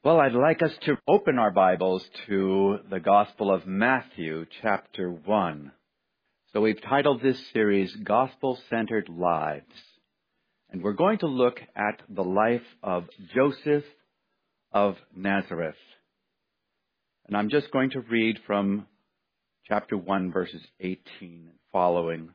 Well, I'd like us to open our Bibles to the Gospel of Matthew, chapter 1. So we've titled this series, Gospel-Centered Lives. And we're going to look at the life of Joseph of Nazareth. And I'm just going to read from chapter 1, verses 18 and following.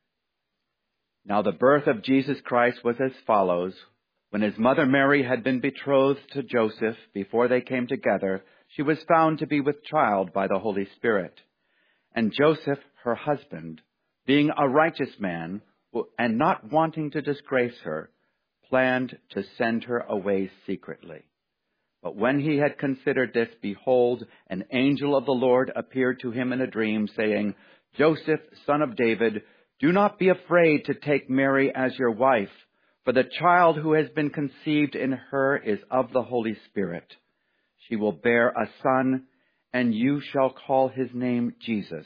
Now the birth of Jesus Christ was as follows. When his mother Mary had been betrothed to Joseph, before they came together, she was found to be with child by the Holy Spirit. And Joseph, her husband, being a righteous man, and not wanting to disgrace her, planned to send her away secretly. But when he had considered this, behold, an angel of the Lord appeared to him in a dream, saying, Joseph, son of David, do not be afraid to take Mary as your wife, for the child who has been conceived in her is of the Holy Spirit. She will bear a son, and you shall call his name Jesus,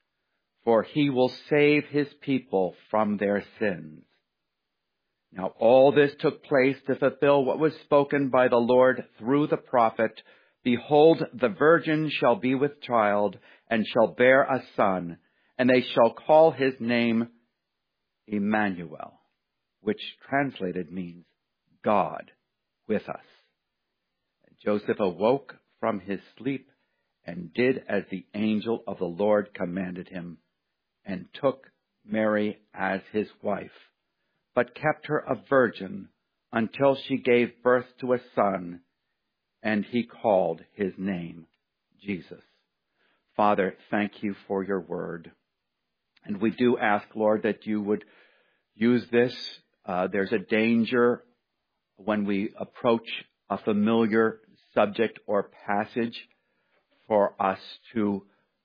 for he will save his people from their sins. Now all this took place to fulfill what was spoken by the Lord through the prophet. Behold, the virgin shall be with child, and shall bear a son, and they shall call his name Emmanuel, which translated means God with us. And Joseph awoke from his sleep and did as the angel of the Lord commanded him, and took Mary as his wife, but kept her a virgin until she gave birth to a son, and he called his name Jesus. Father, thank you for your word. And we do ask, Lord, that you would use this. There's a danger when we approach a familiar subject or passage for us to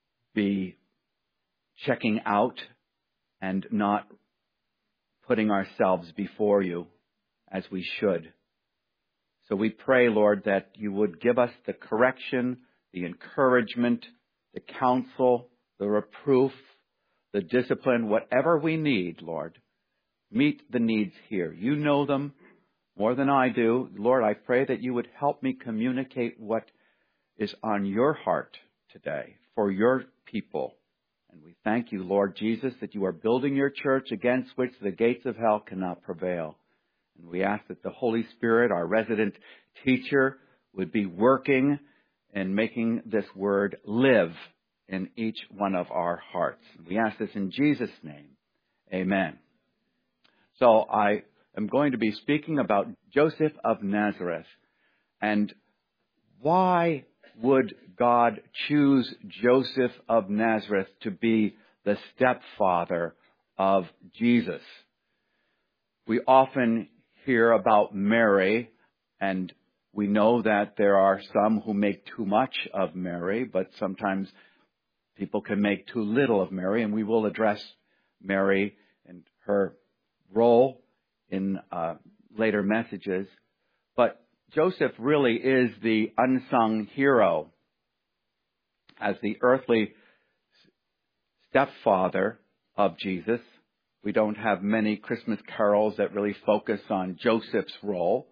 be checking out and not putting ourselves before you as we should. So we pray, Lord, that you would give us the correction, the encouragement, the counsel, the reproof, the discipline, whatever we need, Lord. Meet the needs here. You know them more than I do. Lord, I pray that you would help me communicate what is on your heart today for your people. And we thank you, Lord Jesus, that you are building your church against which the gates of hell cannot prevail. And we ask that the Holy Spirit, our resident teacher, would be working and making this word live in each one of our hearts. We ask this in Jesus' name. Amen. So I am going to be speaking about Joseph of Nazareth. And why would God choose Joseph of Nazareth to be the stepfather of Jesus? We often hear about Mary, and we know that there are some who make too much of Mary, but sometimes people can make too little of Mary, and we will address Mary and her role in later messages. But Joseph really is the unsung hero as the earthly stepfather of Jesus. We don't have many Christmas carols that really focus on Joseph's role.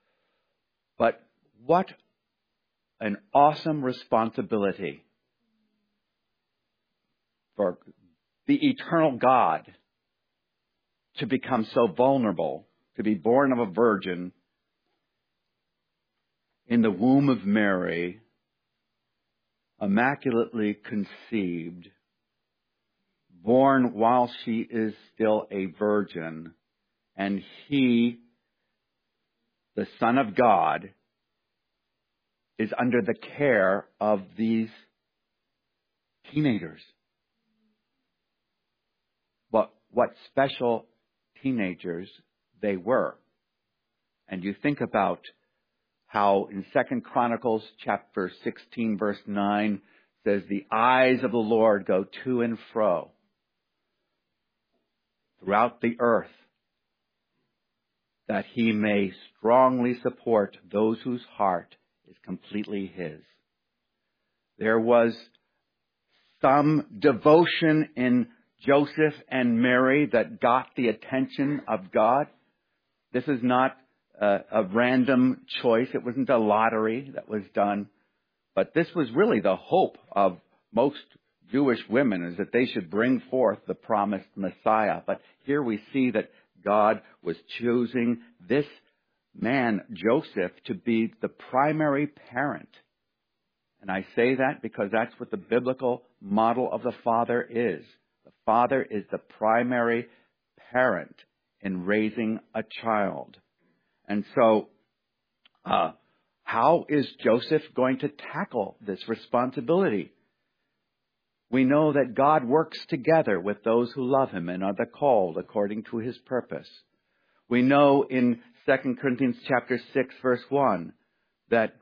But what an awesome responsibility for the eternal God to become so vulnerable, to be born of a virgin in the womb of Mary, immaculately conceived, born while she is still a virgin, and he, the Son of God, is under the care of these teenagers. But what special teenagers they were. And you think about how in 2 Chronicles chapter 16 verse 9 says, the eyes of the Lord go to and fro throughout the earth, that he may strongly support those whose heart is completely his. There was some devotion in Joseph and Mary that got the attention of God. This is not a random choice. It wasn't a lottery that was done. But this was really the hope of most Jewish women, is that they should bring forth the promised Messiah. But here we see that God was choosing this man, Joseph, to be the primary parent. And I say that because that's what the biblical model of the father is. The father is the primary parent in raising a child. And so, how is Joseph going to tackle this responsibility? We know that God works together with those who love him and are the called according to his purpose. We know in 2 Corinthians chapter 6, verse 1, that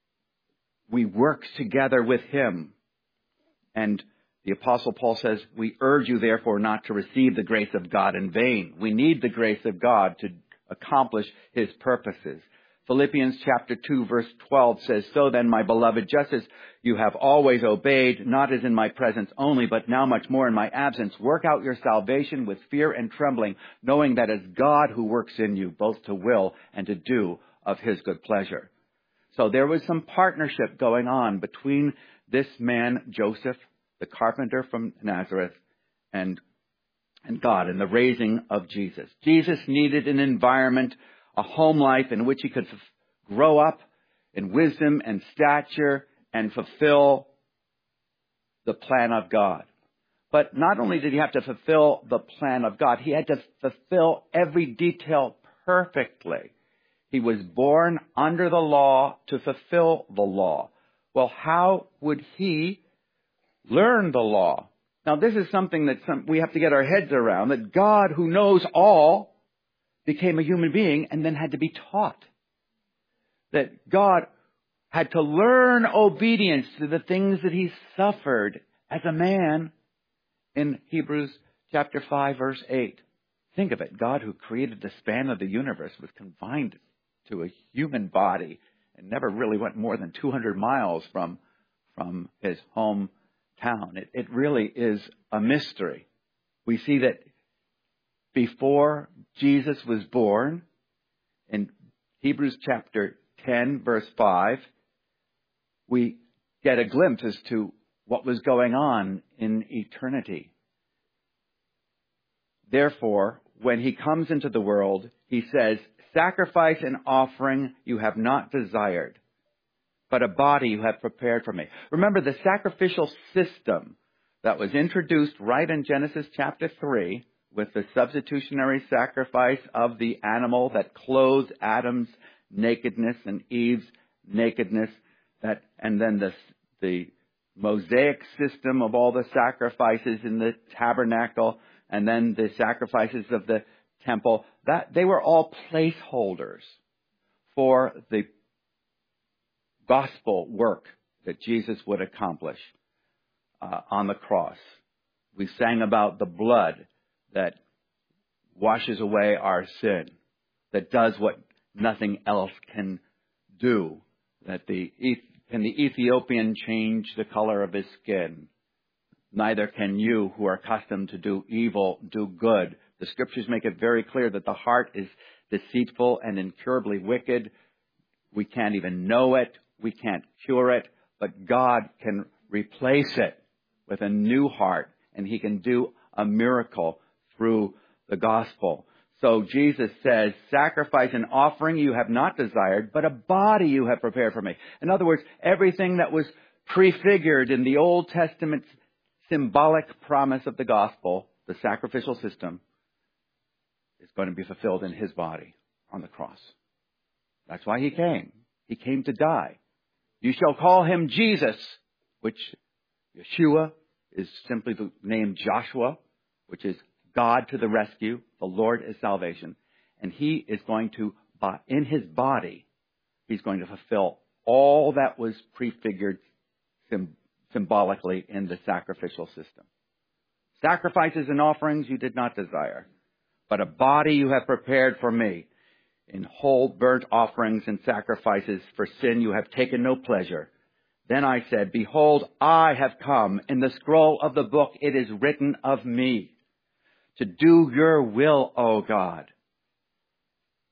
we work together with him. And the Apostle Paul says, we urge you therefore not to receive the grace of God in vain. We need the grace of God to accomplish his purposes. Philippians chapter 2 verse 12 says, so then, my beloved, just as you have always obeyed, not as in my presence only, but now much more in my absence, work out your salvation with fear and trembling, knowing that it's God who works in you, both to will and to do of his good pleasure. So there was some partnership going on between this man, Joseph, the carpenter from Nazareth, and God in the raising of Jesus. Jesus needed an environment, a home life in which he could grow up in wisdom and stature and fulfill the plan of God. But not only did he have to fulfill the plan of God, he had to fulfill every detail perfectly. He was born under the law to fulfill the law. Well, how would he learn the law? Now, this is something that we have to get our heads around, that God, who knows all, became a human being and then had to be taught. That God had to learn obedience to the things that he suffered as a man in Hebrews chapter 5, verse 8. Think of it. God, who created the span of the universe, was confined to a human body and never really went more than 200 miles from his hometown. It really is a mystery. We see that before Jesus was born, in Hebrews chapter 10, verse 5, we get a glimpse as to what was going on in eternity. Therefore, when he comes into the world, he says, sacrifice and offering you have not desired, but a body you have prepared for me. Remember, the sacrificial system that was introduced right in Genesis chapter 3 with the substitutionary sacrifice of the animal that clothed Adam's nakedness and Eve's nakedness, and then the Mosaic system of all the sacrifices in the tabernacle, and then the sacrifices of the temple, that they were all placeholders for the gospel work that Jesus would accomplish on the cross. We sang about the blood that washes away our sin, that does what nothing else can do, that can the Ethiopian change the color of his skin? Neither can you, who are accustomed to do evil, do good. The scriptures make it very clear that the heart is deceitful and incurably wicked. We can't even know it. We can't cure it. But God can replace it with a new heart, and he can do a miracle through the gospel. So Jesus says, sacrifice and offering you have not desired, but a body you have prepared for me. In other words, everything that was prefigured in the Old Testament symbolic promise of the gospel, the sacrificial system, is going to be fulfilled in his body on the cross. That's why he came. He came to die. You shall call him Jesus, which Yeshua is simply the name Joshua, which is God to the rescue. The Lord is salvation. And he is going to, in his body, he's going to fulfill all that was prefigured symbolically in the sacrificial system. Sacrifices and offerings you did not desire, but a body you have prepared for me. In whole burnt offerings and sacrifices for sin you have taken no pleasure. Then I said, behold, I have come. In the scroll of the book it is written of me, to do your will, O God.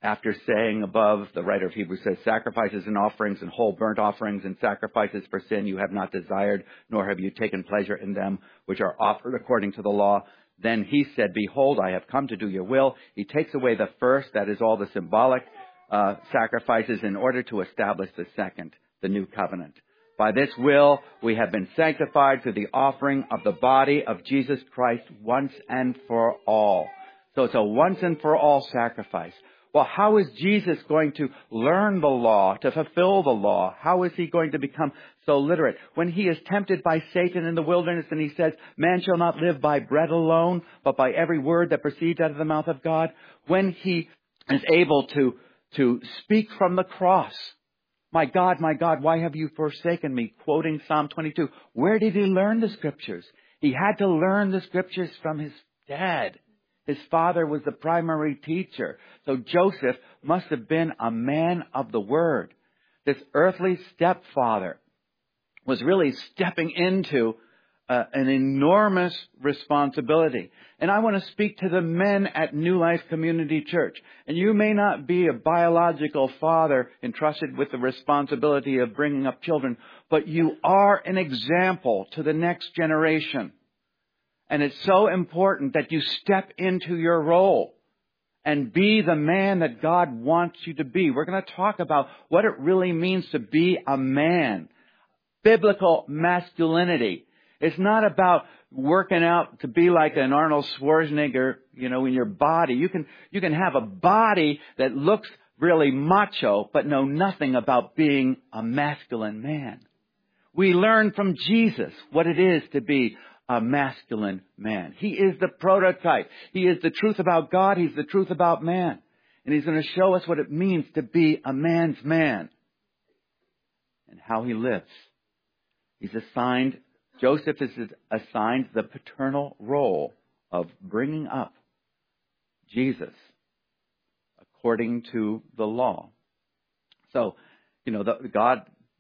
after saying above, the writer of Hebrews says, sacrifices and offerings and whole burnt offerings and sacrifices for sin you have not desired, nor have you taken pleasure in them, which are offered according to the law. Then he said, behold, I have come to do your will. He takes away the first, that is all the symbolic sacrifices, in order to establish the second, the new covenant. By this will, we have been sanctified through the offering of the body of Jesus Christ once and for all. So it's a once and for all sacrifice. Well, how is Jesus going to learn the law, to fulfill the law? How is he going to become so literate? When he is tempted by Satan in the wilderness and he says, man shall not live by bread alone, but by every word that proceeds out of the mouth of God. When he is able to speak from the cross, my God, why have you forsaken me? Quoting Psalm 22. Where did he learn the scriptures? He had to learn the scriptures from his dad. His father was the primary teacher. So Joseph must have been a man of the word. This earthly stepfather was really stepping into an enormous responsibility. And I want to speak to the men at New Life Community Church. And you may not be a biological father entrusted with the responsibility of bringing up children, but you are an example to the next generation. And it's so important that you step into your role and be the man that God wants you to be. We're going to talk about what it really means to be a man. Biblical masculinity. It's not about working out to be like an Arnold Schwarzenegger, in your body. You can have a body that looks really macho, but know nothing about being a masculine man. We learn from Jesus what it is to be a masculine man. He is the prototype. He is the truth about God. He's the truth about man. And he's going to show us what it means to be a man's man and how he lives. Joseph is assigned the paternal role of bringing up Jesus according to the law. So, God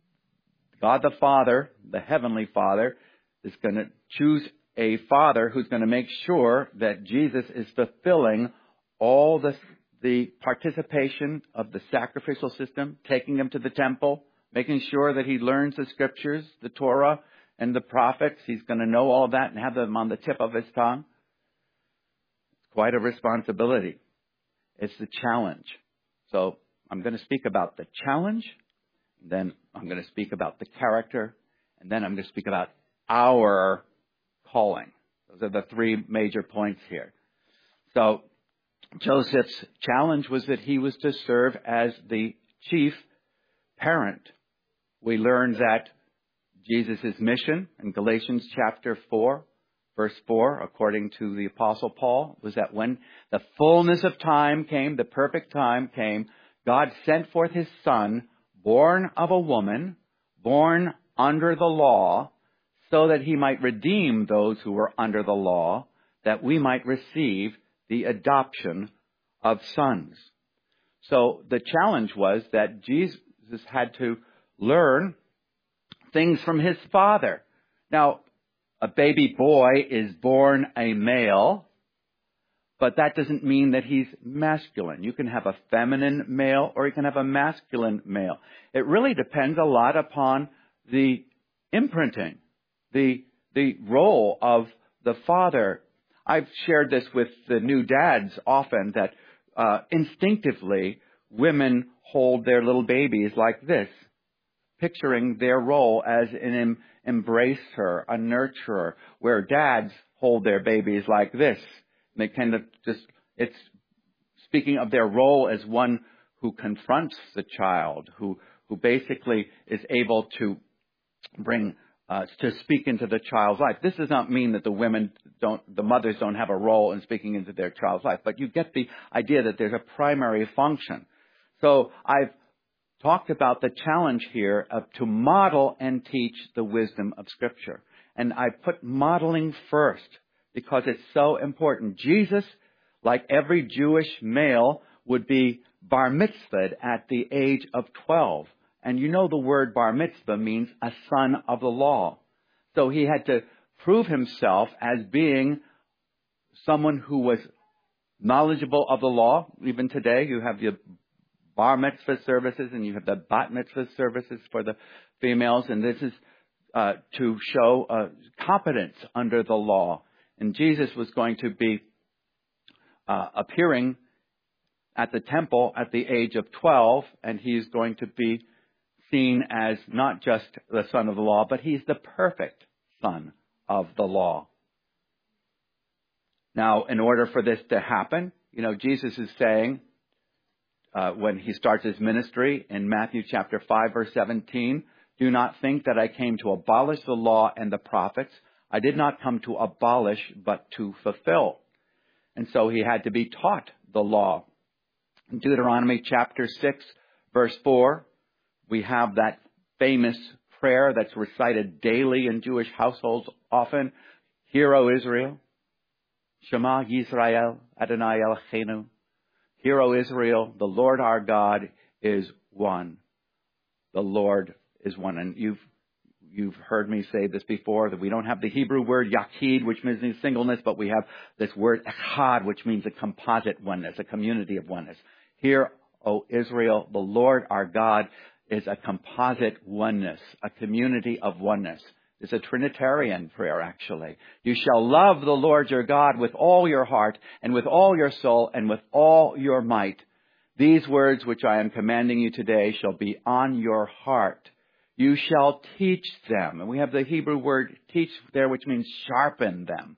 the Father, the Heavenly Father, is going to choose a father who's going to make sure that Jesus is fulfilling all the participation of the sacrificial system, taking him to the temple, making sure that he learns the scriptures, the Torah, and the prophets. He's going to know all of that and have them on the tip of his tongue. It's quite a responsibility. It's the challenge. So I'm going to speak about the challenge, then I'm going to speak about the character, and then I'm going to speak about our calling. Those are the three major points here. So Joseph's challenge was that he was to serve as the chief parent. We learned that Jesus' mission in Galatians chapter 4, verse 4, according to the Apostle Paul, was that when the fullness of time came, the perfect time came, God sent forth his Son, born of a woman, born under the law, so that he might redeem those who were under the law, that we might receive the adoption of sons. So the challenge was that Jesus had to learn things from his father. Now, a baby boy is born a male, but that doesn't mean that he's masculine. You can have a feminine male or you can have a masculine male. It really depends a lot upon the imprinting, the role of the father. I've shared this with the new dads often, that instinctively women hold their little babies like this, picturing their role as an embracer, a nurturer, where dads hold their babies like this. They kind of it's speaking of their role as one who confronts the child, who basically is able to bring, to speak into the child's life. This does not mean that the mothers don't have a role in speaking into their child's life, but you get the idea that there's a primary function. So I've talked about the challenge here of to model and teach the wisdom of Scripture. And I put modeling first because it's so important. Jesus, like every Jewish male, would be bar mitzvahed at the age of 12. And you know the word bar mitzvah means a son of the law. So he had to prove himself as being someone who was knowledgeable of the law. Even today, you have the bar mitzvah services and you have the bat mitzvah services for the females. And this is to show competence under the law. And Jesus was going to be appearing at the temple at the age of 12, and he's going to be seen as not just the son of the law, but he's the perfect son of the law. Now, in order for this to happen, Jesus is saying, when he starts his ministry in Matthew chapter 5, verse 17, do not think that I came to abolish the law and the prophets. I did not come to abolish, but to fulfill. And so he had to be taught the law. In Deuteronomy chapter 6, verse 4, we have that famous prayer that's recited daily in Jewish households often. Hear, O Israel, Shema Yisrael, Adonai Eloheinu. Hear, O Israel, the Lord our God is one. The Lord is one. And you've heard me say this before, that we don't have the Hebrew word yachid, which means singleness, but we have this word echad, which means a composite oneness, a community of oneness. Hear, O Israel, the Lord our God is a composite oneness, a community of oneness. It's a Trinitarian prayer, actually. You shall love the Lord your God with all your heart and with all your soul and with all your might. These words which I am commanding you today shall be on your heart. You shall teach them. And we have the Hebrew word teach there, which means sharpen them.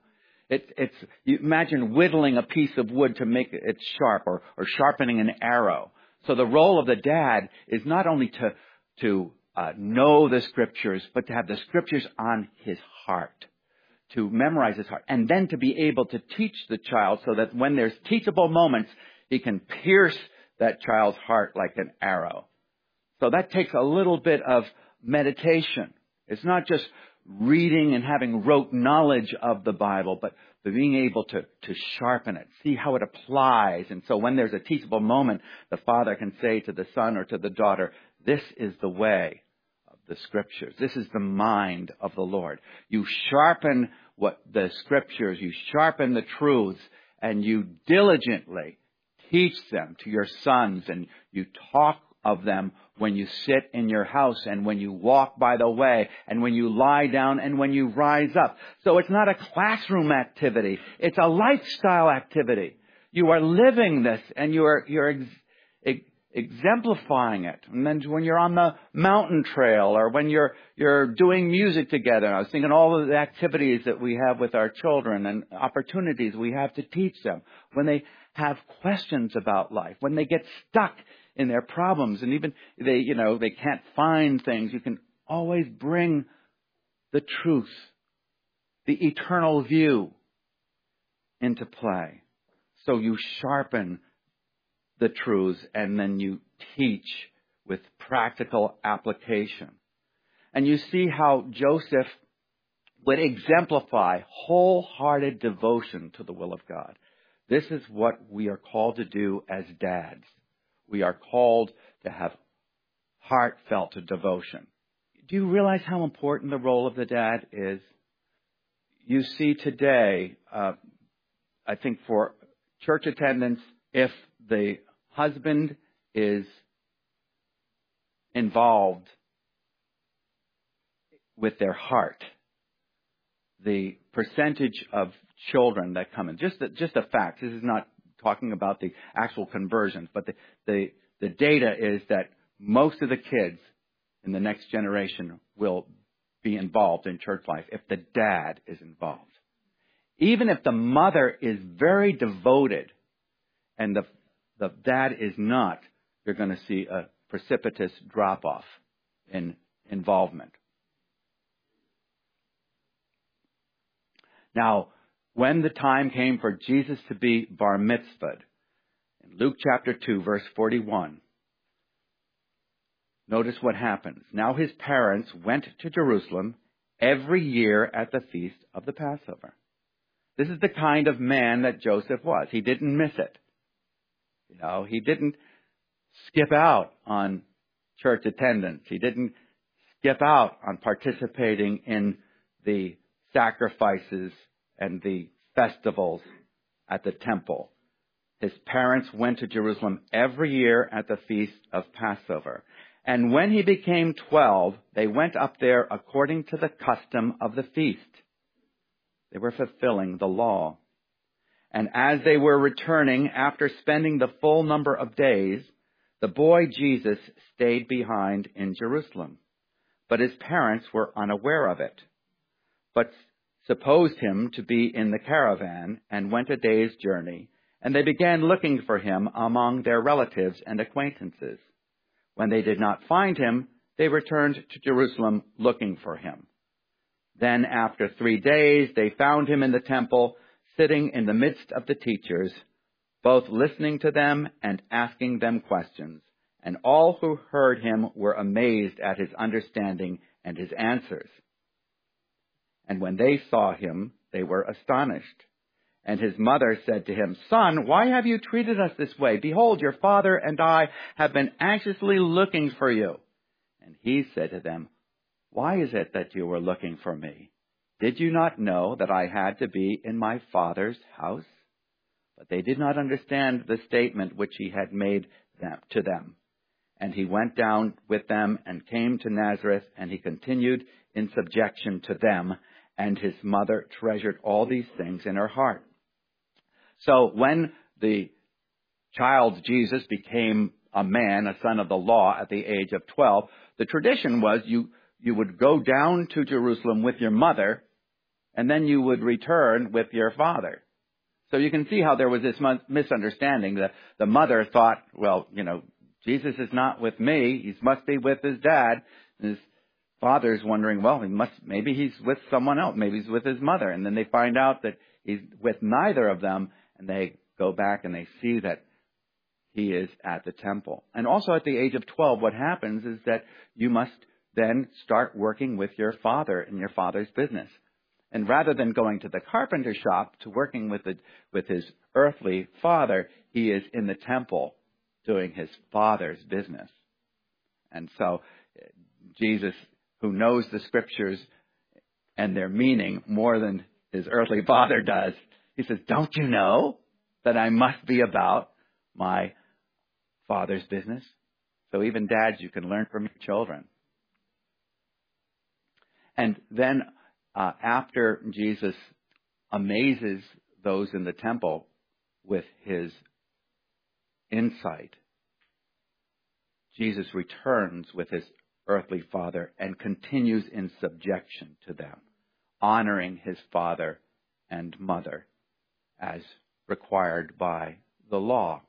You imagine whittling a piece of wood to make it sharp, or sharpening an arrow. So the role of the dad is not only to know the Scriptures, but to have the Scriptures on his heart, to memorize his heart, and then to be able to teach the child so that when there's teachable moments, he can pierce that child's heart like an arrow. So that takes a little bit of meditation. It's not just reading and having rote knowledge of the Bible, but being able to sharpen it, see how it applies. And so when there's a teachable moment, the father can say to the son or to the daughter, this is the way of the Scriptures. This is the mind of the Lord. You sharpen what the Scriptures, you sharpen the truths, and you diligently teach them to your sons, and you talk of them when you sit in your house and when you walk by the way and when you lie down and when you rise up. So it's not a classroom activity. It's a lifestyle activity. You are living this and you're exemplifying it. And then when you're on the mountain trail or when you're doing music together, I was thinking all of the activities that we have with our children and opportunities we have to teach them. When they have questions about life, when they get stuck in their problems, and even they can't find things, you can always bring the truth, the eternal view into play. So you sharpen the truths and then you teach with practical application. And you see how Joseph would exemplify wholehearted devotion to the will of God. This is what we are called to do as dads. We are called to have heartfelt devotion. Do you realize how important the role of the dad is? You see today, I think for church attendance, if the husband is involved with their heart, the percentage of children that come in, just a fact, this is not talking about the actual conversions, but the data is that most of the kids in the next generation will be involved in church life if the dad is involved. Even if the mother is very devoted and the dad is not, you're going to see a precipitous drop-off in involvement. Now, when the time came for Jesus to be bar mitzvahed, in Luke chapter 2, verse 41, notice what happens. Now his parents went to Jerusalem every year at the feast of the Passover. This is the kind of man that Joseph was. He didn't miss it. He didn't skip out on church attendance. He didn't skip out on participating in the sacrifices and the festivals at the temple. His parents went to Jerusalem every year at the feast of Passover. And when he became 12, they went up there according to the custom of the feast. They were fulfilling the law. And as they were returning, after spending the full number of days, the boy Jesus stayed behind in Jerusalem. But his parents were unaware of it, but supposed him to be in the caravan and went a day's journey. And they began looking for him among their relatives and acquaintances. When they did not find him, they returned to Jerusalem looking for him. Then after 3 days, they found him in the temple, sitting in the midst of the teachers, both listening to them and asking them questions. And all who heard him were amazed at his understanding and his answers. And when they saw him, they were astonished. And his mother said to him, "Son, why have you treated us this way? Behold, your father and I have been anxiously looking for you." And he said to them, "Why is it that you were looking for me? Did you not know that I had to be in my father's house?" But they did not understand the statement which he had made to them. And he went down with them and came to Nazareth, and he continued in subjection to them. And his mother treasured all these things in her heart. So when the child Jesus became a man, a son of the law, at the age of 12, the tradition was you would go down to Jerusalem with your mother, and then you would return with your father. So you can see how there was this misunderstanding. The mother thought, well, Jesus is not with me. He must be with his dad. And his father's wondering, well, maybe he's with someone else. Maybe he's with his mother. And then they find out that he's with neither of them. And they go back and they see that he is at the temple. And also at the age of 12, what happens is that you must then start working with your father in your father's business. And rather than going to the carpenter shop to working with his earthly father, he is in the temple doing his father's business. And so Jesus, who knows the scriptures and their meaning more than his earthly father does, he says, "Don't you know that I must be about my father's business?" So even dads, you can learn from your children. And then after Jesus amazes those in the temple with his insight, Jesus returns with his earthly father and continues in subjection to them, honoring his father and mother as required by the law.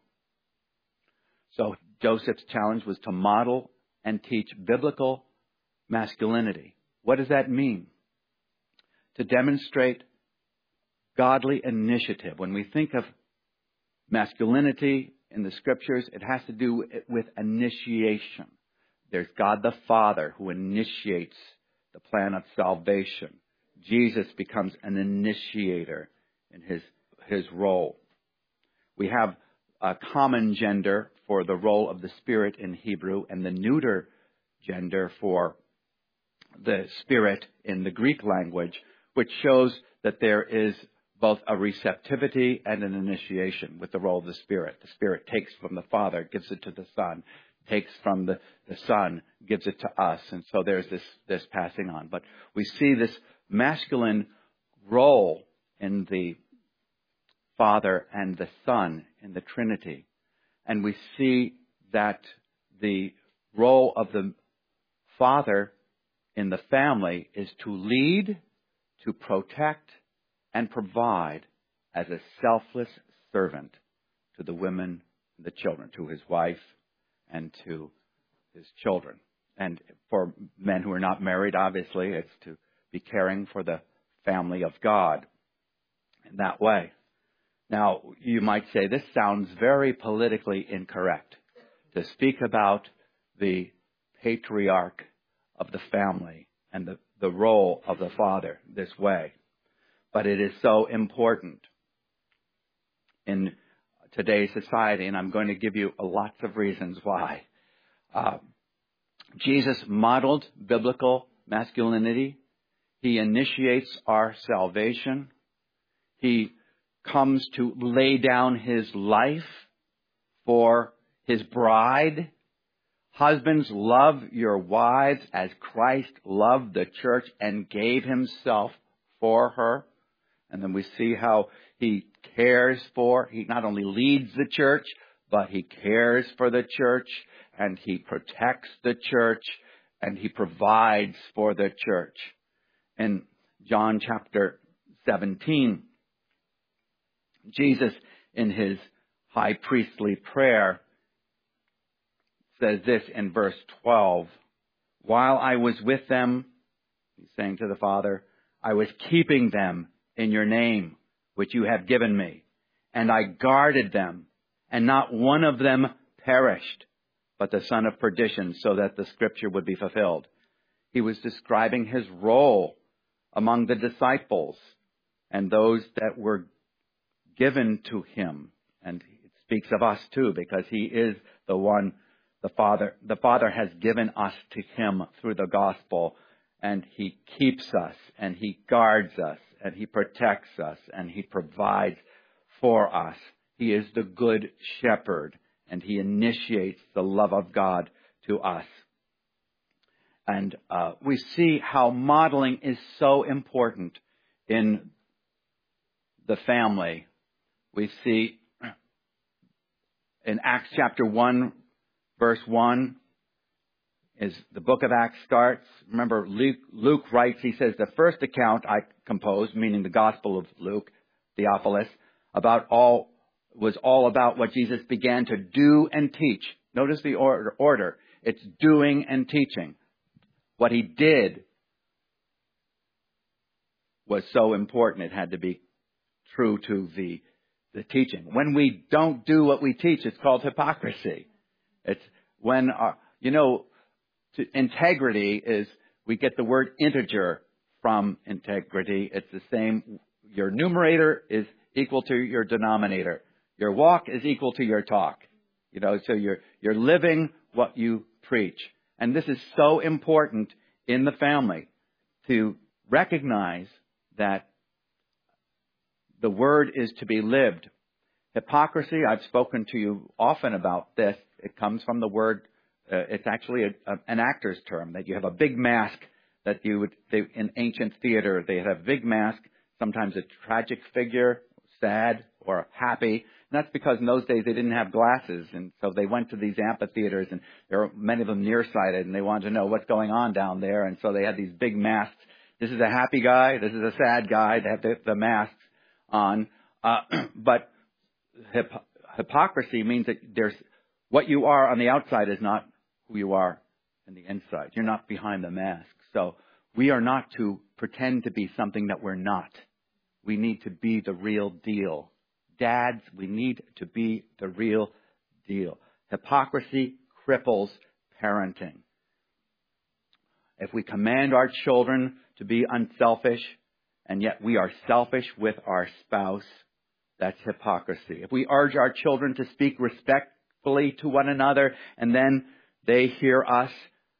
So Joseph's challenge was to model and teach biblical masculinity. What does that mean? To demonstrate godly initiative. When we think of masculinity in the scriptures, it has to do with initiation. There's God the Father who initiates the plan of salvation. Jesus becomes an initiator in his role. We have a common gender for the role of the Spirit in Hebrew and the neuter gender for the Spirit in the Greek language, which shows that there is both a receptivity and an initiation with the role of the Spirit. The Spirit takes from the Father, gives it to the Son, takes from the Son, gives it to us. And so there's this passing on. But we see this masculine role in the Father and the Son in the Trinity. And we see that the role of the Father in the family is to lead, to protect, and provide as a selfless servant to the women and the children, to his wife and to his children. And for men who are not married, obviously, it's to be caring for the family of God in that way. Now, you might say this sounds very politically incorrect to speak about the patriarch of the family and the role of the father this way. But it is so important in today's society, and I'm going to give you lots of reasons why. Jesus modeled biblical masculinity. He initiates our salvation. He comes to lay down his life for his bride. Husbands, love your wives as Christ loved the church and gave himself for her. And then we see how he cares for, he not only leads the church, but he cares for the church, and he protects the church, and he provides for the church. In John chapter 17, Jesus, in his high priestly prayer, says this in verse 12, while I was with them, he's saying to the Father, I was keeping them in your name, which you have given me, and I guarded them, and not one of them perished, but the son of perdition, so that the scripture would be fulfilled. He was describing his role among the disciples and those that were given to him. And it speaks of us too, because he is the one, the Father has given us to him through the gospel, and he keeps us, and he guards us, and he protects us, and he provides for us. He is the good shepherd, and he initiates the love of God to us. And we see how modeling is so important in the family. We see in Acts chapter 1, verse 1, as the book of Acts starts. Remember, Luke writes, he says, the first account I composed, meaning the Gospel of Luke, Theophilus, was all about what Jesus began to do and teach. Notice the order. It's doing and teaching. What he did was so important, it had to be true to the teaching. When we don't do what we teach, it's called hypocrisy. It's when, integrity is, we get the word integer from integrity. It's the same. Your numerator is equal to your denominator. Your walk is equal to your talk. So you're living what you preach. And this is so important in the family to recognize that the word is to be lived. Hypocrisy, I've spoken to you often about this. It comes from the word, it's actually an actor's term, that you have a big mask that in ancient theater, they had a big mask, sometimes a tragic figure, sad or happy. And that's because in those days they didn't have glasses, and so they went to these amphitheaters, and there were many of them nearsighted, and they wanted to know what's going on down there, and so they had these big masks. This is a happy guy, this is a sad guy. They have the masks on, but hypocrisy means that what you are on the outside is not who you are on the inside. You're not behind the mask. So we are not to pretend to be something that we're not. We need to be the real deal. Dads, we need to be the real deal. Hypocrisy cripples parenting. If we command our children to be unselfish, and yet we are selfish with our spouse, that's hypocrisy. If we urge our children to speak respectfully to one another, and then they hear us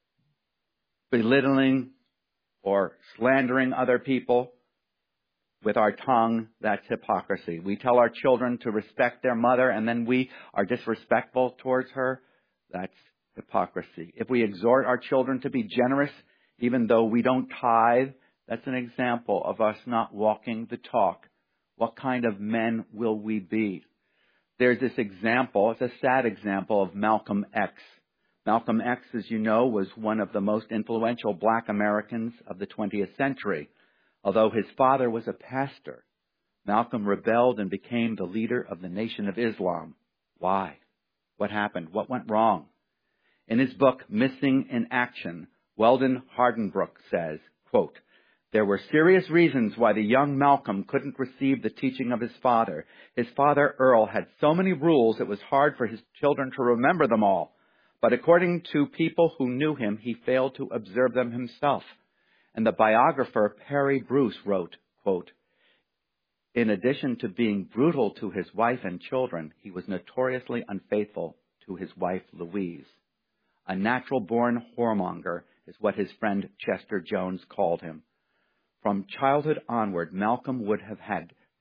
belittling or slandering other people with our tongue, that's hypocrisy. We tell our children to respect their mother, and then we are disrespectful towards her, that's hypocrisy. If we exhort our children to be generous, even though we don't tithe, that's an example of us not walking the talk. What kind of men will we be? There's this example, it's a sad example of Malcolm X. Malcolm X, as you know, was one of the most influential black Americans of the 20th century. Although his father was a pastor, Malcolm rebelled and became the leader of the Nation of Islam. Why? What happened? What went wrong? In his book, Missing in Action, Weldon Hardenbrook says, quote, there were serious reasons why the young Malcolm couldn't receive the teaching of his father. His father, Earl, had so many rules it was hard for his children to remember them all. But according to people who knew him, he failed to observe them himself. And the biographer Perry Bruce wrote, quote, in addition to being brutal to his wife and children, he was notoriously unfaithful to his wife, Louise. A natural-born whoremonger is what his friend Chester Jones called him. From childhood onward, Malcolm would have had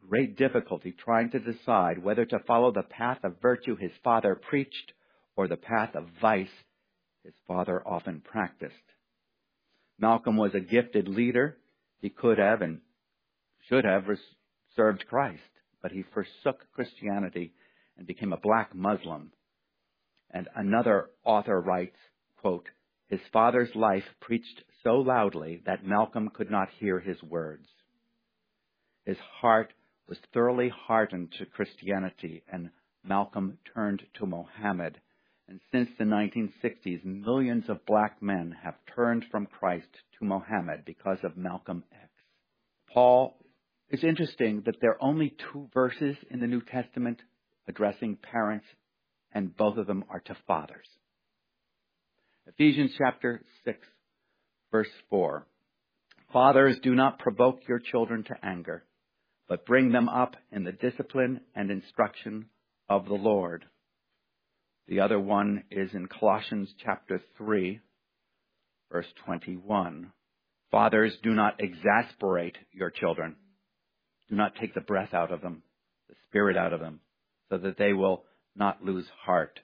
great difficulty trying to decide whether to follow the path of virtue his father preached or the path of vice his father often practiced. Malcolm was a gifted leader. He could have and should have served Christ, but he forsook Christianity and became a black Muslim. And another author writes, quote, his father's life preached so loudly that Malcolm could not hear his words. His heart was thoroughly hardened to Christianity, and Malcolm turned to Mohammed. And since the 1960s, millions of black men have turned from Christ to Mohammed because of Malcolm X. It's interesting that there are only 2 verses in the New Testament addressing parents, and both of them are to fathers. Ephesians chapter 6, verse 4. Fathers, do not provoke your children to anger, but bring them up in the discipline and instruction of the Lord. The other one is in Colossians chapter 3, verse 21. Fathers, do not exasperate your children. Do not take the breath out of them, the spirit out of them, so that they will not lose heart.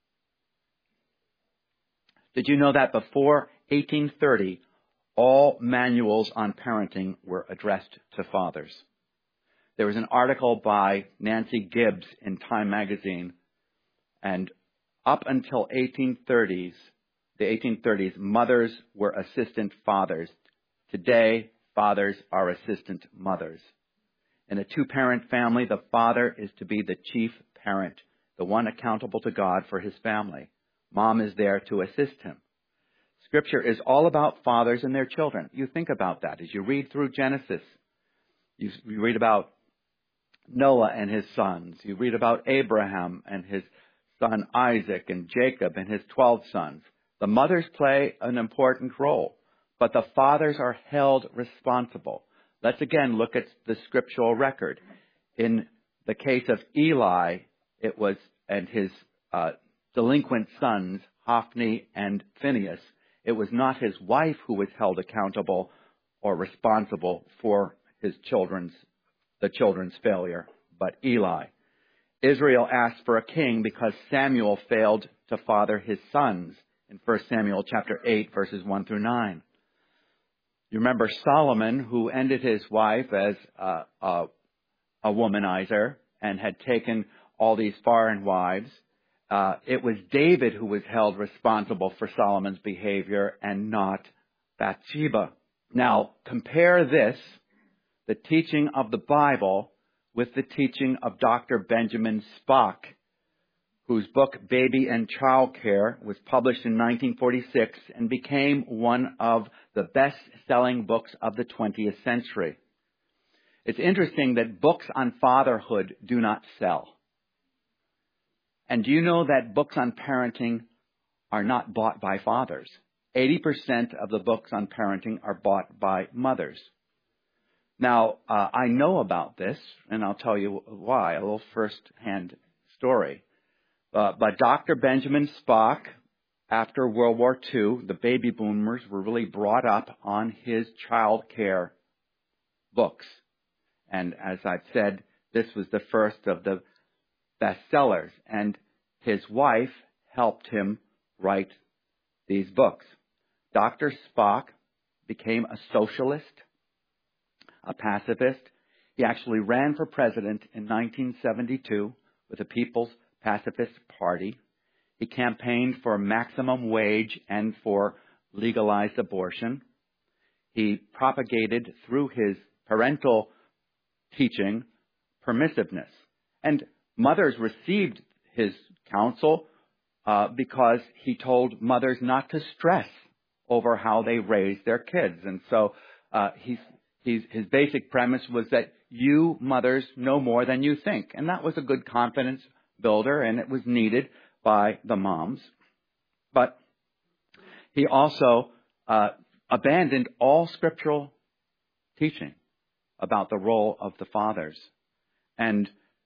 Did you know that before 1830, all manuals on parenting were addressed to fathers? There was an article by Nancy Gibbs in Time magazine, and up until the 1830s, mothers were assistant fathers. Today, fathers are assistant mothers. In a 2-parent family, the father is to be the chief parent, the one accountable to God for his family. Mom is there to assist him. Scripture is all about fathers and their children. You think about that as you read through Genesis. You read about Noah and his sons. You read about Abraham and his son Isaac, and Jacob and his 12 sons. The mothers play an important role, but the fathers are held responsible. Let's again look at the scriptural record. In the case of Eli, it was and his delinquent sons, Hophni and Phinehas, it was not his wife who was held accountable or responsible for the children's failure, but Eli. Israel asked for a king because Samuel failed to father his sons in 1 Samuel chapter 8, verses 1 through 9. You remember Solomon, who ended his wife as a womanizer and had taken all these foreign wives. It was David who was held responsible for Solomon's behavior and not Bathsheba. Now, compare this, the teaching of the Bible, with the teaching of Dr. Benjamin Spock, whose book Baby and Child Care was published in 1946 and became one of the best-selling books of the 20th century. It's interesting that books on fatherhood do not sell. And do you know that books on parenting are not bought by fathers? 80% of the books on parenting are bought by mothers. Now, I know about this, and I'll tell you why, a little first-hand story. But Dr. Benjamin Spock, after World War II, the baby boomers were really brought up on his child care books. And as I've said, this was the first of the bestsellers. And his wife helped him write these books. Dr. Spock became a socialist, a pacifist. He actually ran for president in 1972 with the People's Pacifist Party. He campaigned for maximum wage and for legalized abortion. He propagated through his parental teaching permissiveness. And mothers received his counsel because he told mothers not to stress over how they raised their kids. And so his basic premise was that you mothers know more than you think. And that was a good confidence builder, and it was needed by the moms. But he also abandoned all scriptural teaching about the role of the fathers. And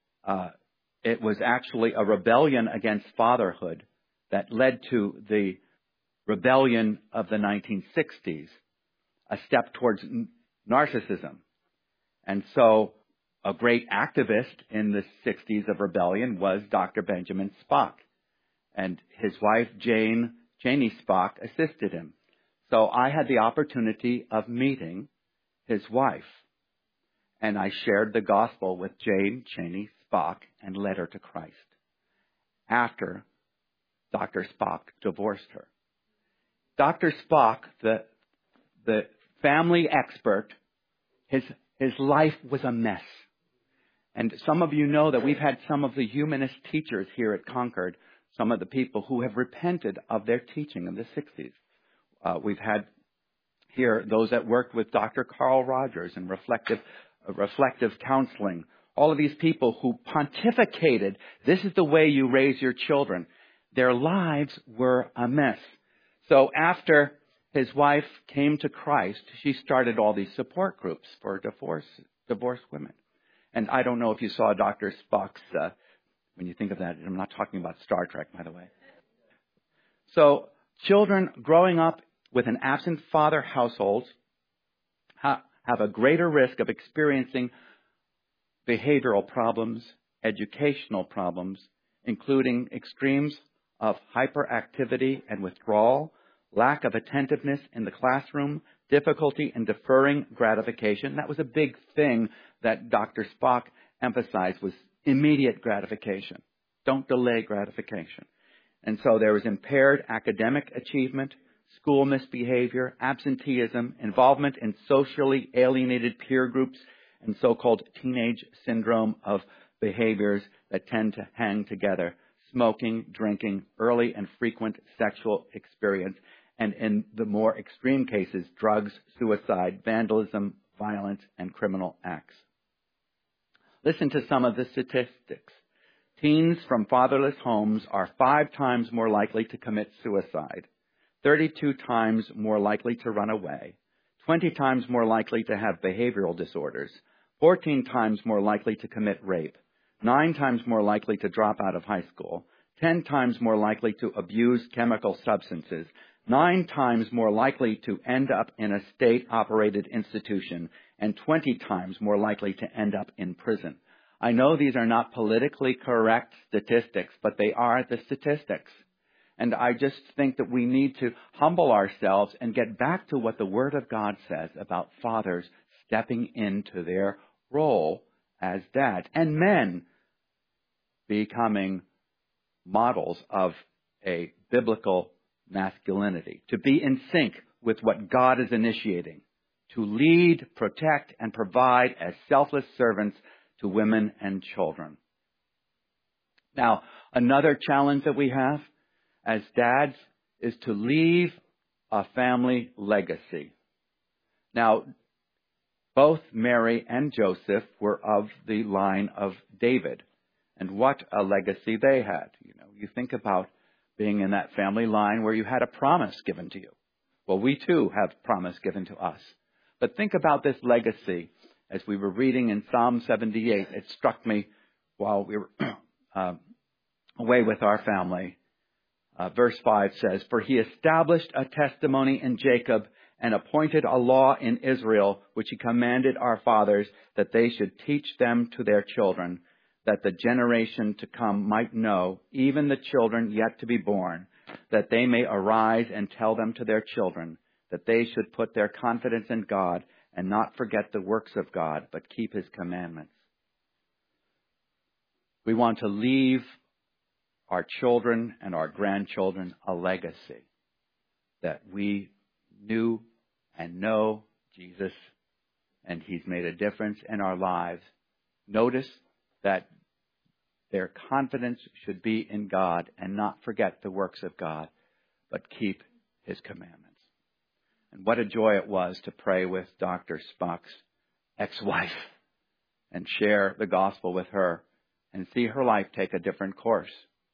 it was actually a rebellion against fatherhood that led to the rebellion of the 1960s, a step towards narcissism. And so a great activist in the 60s of rebellion was Dr. Benjamin Spock. And his wife, Janie Spock, assisted him. So I had the opportunity of meeting his wife. And I shared the gospel with Janie Spock and led her to Christ after Dr. Spock divorced her. Dr. Spock, the family expert, his life was a mess. And some of you know that we've had some of the humanist teachers here at Concord, some of the people who have repented of their teaching in the 60s. We've had here those that worked with Dr. Carl Rogers and reflective counseling. All of these people who pontificated, this is the way you raise your children. Their lives were a mess. So after his wife came to Christ, she started all these support groups for divorced women. And I don't know if you saw Dr. Spock's, when you think of that, I'm not talking about Star Trek, by the way. So children growing up with an absent father household have a greater risk of experiencing behavioral problems, educational problems, including extremes of hyperactivity and withdrawal, lack of attentiveness in the classroom, difficulty in deferring gratification. That was a big thing that Dr. Spock emphasized, was immediate gratification. Don't delay gratification. And so there was impaired academic achievement, school misbehavior, absenteeism, involvement in socially alienated peer groups, and so-called teenage syndrome of behaviors that tend to hang together: smoking, drinking, early and frequent sexual experience, and in the more extreme cases, drugs, suicide, vandalism, violence, and criminal acts. Listen to some of the statistics. Teens from fatherless homes are 5 times more likely to commit suicide, 32 times more likely to run away, 20 times more likely to have behavioral disorders, 14 times more likely to commit rape, 9 times more likely to drop out of high school, 10 times more likely to abuse chemical substances, 9 times more likely to end up in a state-operated institution, and 20 times more likely to end up in prison. I know these are not politically correct statistics, but they are the statistics. And I just think that we need to humble ourselves and get back to what the Word of God says about fathers stepping into their role as dad, and men becoming models of a biblical masculinity, to be in sync with what God is initiating, to lead, protect, and provide as selfless servants to women and children. Now, another challenge that we have as dads is to leave a family legacy. Now, both Mary and Joseph were of the line of David, and what a legacy they had. You think about being in that family line where you had a promise given to you. Well, we too have promise given to us. But think about this legacy. As we were reading in Psalm 78, it struck me while we were away with our family. Verse 5 says, "For he established a testimony in Jacob and appointed a law in Israel, which he commanded our fathers, that they should teach them to their children, that the generation to come might know, even the children yet to be born, that they may arise and tell them to their children, that they should put their confidence in God and not forget the works of God, but keep his commandments." We want to leave our children and our grandchildren a legacy, that we knew and know Jesus, and he's made a difference in our lives. Notice that their confidence should be in God and not forget the works of God, but keep his commandments. And what a joy it was to pray with Dr. Spock's ex-wife and share the gospel with her and see her life take a different course.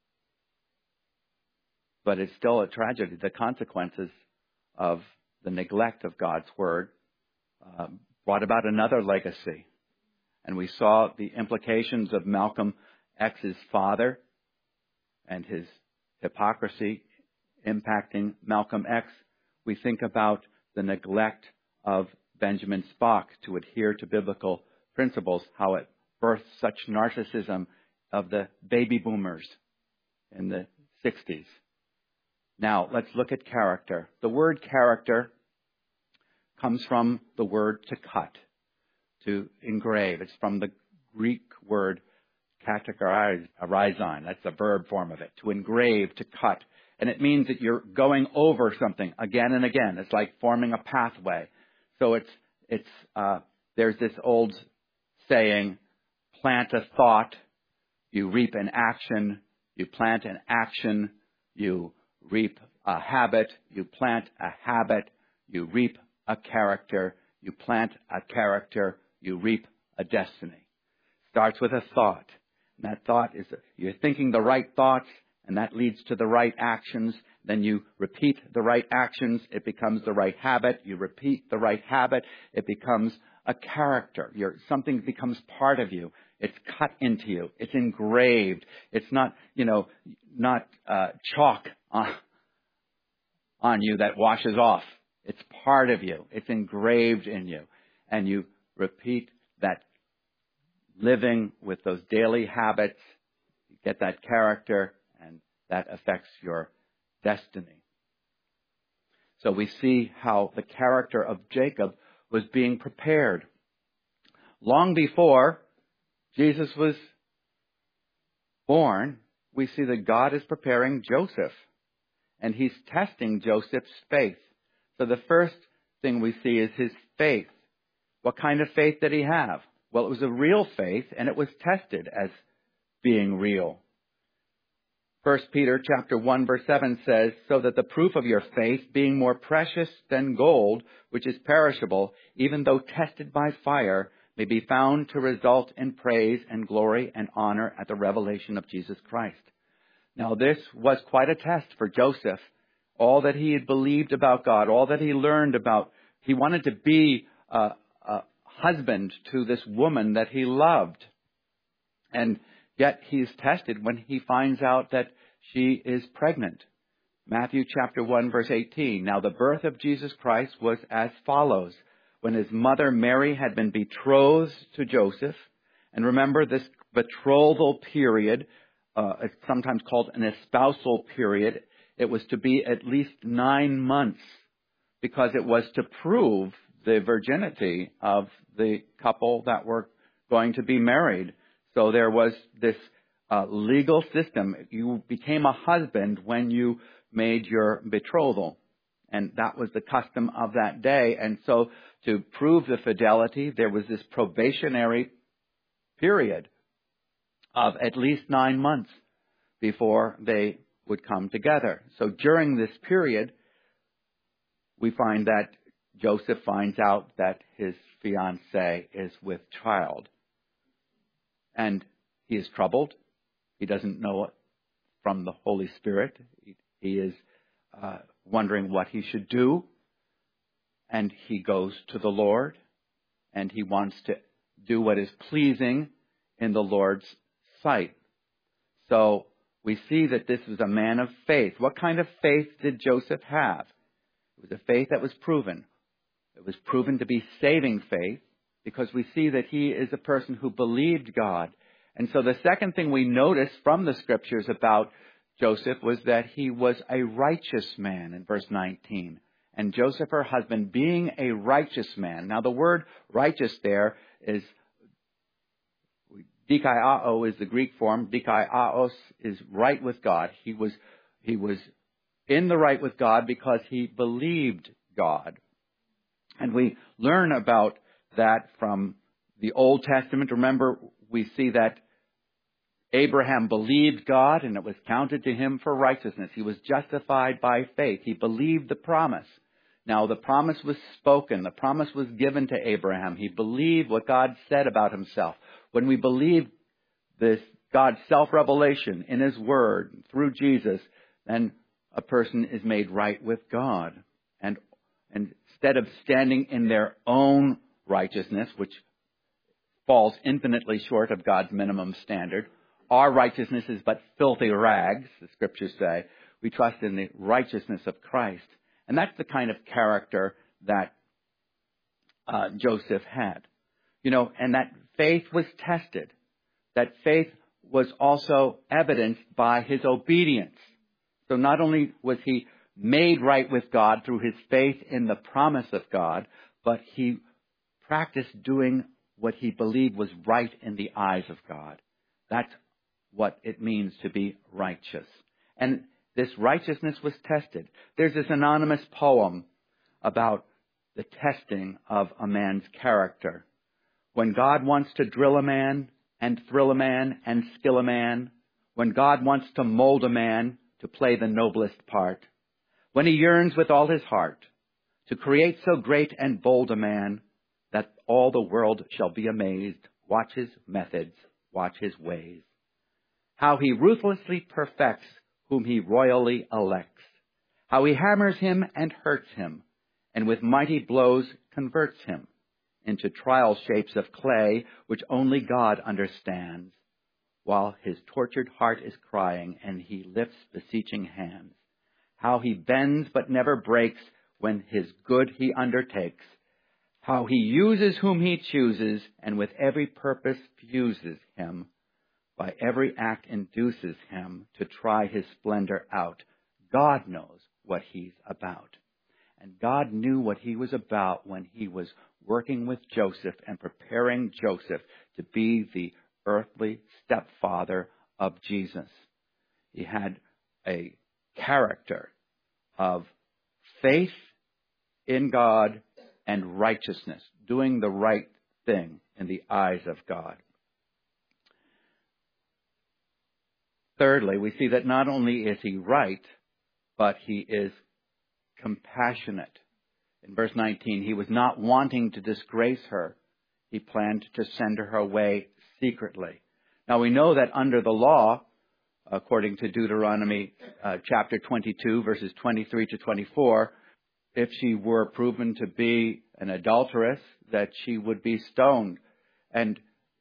But it's still a tragedy. The consequences of the neglect of God's word brought about another legacy. And we saw the implications of Malcolm X's father and his hypocrisy impacting Malcolm X. We think about the neglect of Benjamin Spock to adhere to biblical principles, how it birthed such narcissism of the baby boomers in the 60s. Now, let's look at character. The word character comes from the word to cut, to engrave. It's from the Greek word kategorizon. That's the verb form of it, to engrave, to cut. And it means that you're going over something again and again. It's like forming a pathway. So there's this old saying, plant a thought, you reap an action. You plant an action, you reap a habit. You plant a habit, you reap a character. You plant a character, you reap a destiny. Starts with a thought. And that thought is, you're thinking the right thoughts, and that leads to the right actions. Then you repeat the right actions, it becomes the right habit. You repeat the right habit, it becomes a character. Something becomes part of you. It's cut into you. It's engraved. It's not chalk on you that washes off. It's part of you. It's engraved in you. And you repeat that living with those daily habits. You get that character, and that affects your destiny. So we see how the character of Jacob was being prepared. Long before Jesus was born, we see that God is preparing Joseph, and he's testing Joseph's faith. So the first thing we see is his faith. What kind of faith did he have? Well, it was a real faith, and it was tested as being real. 1 Peter chapter 1 verse 7 says, so that the proof of your faith, being more precious than gold, which is perishable, even though tested by fire, may be found to result in praise and glory and honor at the revelation of Jesus Christ. Now this was quite a test for Joseph. All that he had believed about God, all that he learned about, he wanted to be a husband to this woman that he loved. And yet he's tested when he finds out that she is pregnant. Matthew chapter 1 verse 18. Now the birth of Jesus Christ was as follows. When his mother Mary had been betrothed to Joseph, and remember this betrothal period, it's sometimes called an espousal period. It was to be at least 9 months because it was to prove the virginity of the couple that were going to be married. So there was this legal system. You became a husband when you made your betrothal. And that was the custom of that day. And so to prove the fidelity, there was this probationary period of at least 9 months before they would come together. So during this period, we find that Joseph finds out that his fiancée is with child. And he is troubled. He doesn't know it from the Holy Spirit. He is wondering what he should do. And he goes to the Lord. And he wants to do what is pleasing in the Lord's sight. So we see that this is a man of faith. What kind of faith did Joseph have? It was a faith that was proven. It was proven to be saving faith because we see that he is a person who believed God. And so the second thing we notice from the scriptures about Joseph was that he was a righteous man in verse 19. And Joseph, her husband, being a righteous man. Now the word righteous there is dikaiao is the Greek form. Dikaiaos is right with God. He was in the right with God because he believed God. And we learn about that from the Old Testament. Remember, we see that Abraham believed God and it was counted to him for righteousness. He was justified by faith. He believed the promise. Now, the promise was spoken. The promise was given to Abraham. He believed what God said about himself. When we believe this God's self-revelation in his word through Jesus, then a person is made right with God. And instead of standing in their own righteousness, which falls infinitely short of God's minimum standard, our righteousness is but filthy rags, the scriptures say. We trust in the righteousness of Christ. And that's the kind of character that Joseph had. And that faith was tested. That faith was also evidenced by his obedience. So not only was he made right with God through his faith in the promise of God, but he practiced doing what he believed was right in the eyes of God. That's what it means to be righteous. And this righteousness was tested. There's this anonymous poem about the testing of a man's character. When God wants to drill a man and thrill a man and skill a man, when God wants to mold a man to play the noblest part, when he yearns with all his heart to create so great and bold a man that all the world shall be amazed, watch his methods, watch his ways. How he ruthlessly perfects whom he royally elects. How he hammers him and hurts him, and with mighty blows converts him into trial shapes of clay which only God understands, while his tortured heart is crying and he lifts beseeching hands. How he bends but never breaks when his good he undertakes. How he uses whom he chooses, and with every purpose fuses him. By every act induces him to try his splendor out. God knows what he's about. And God knew what he was about when he was working with Joseph and preparing Joseph to be the earthly stepfather of Jesus. He had a character of faith in God and righteousness, doing the right thing in the eyes of God. Thirdly, we see that not only is he right, but he is compassionate. In verse 19, he was not wanting to disgrace her. He planned to send her away secretly. Now we know that under the law, according to Deuteronomy chapter 22, verses 23 to 24, if she were proven to be an adulteress, that she would be stoned. And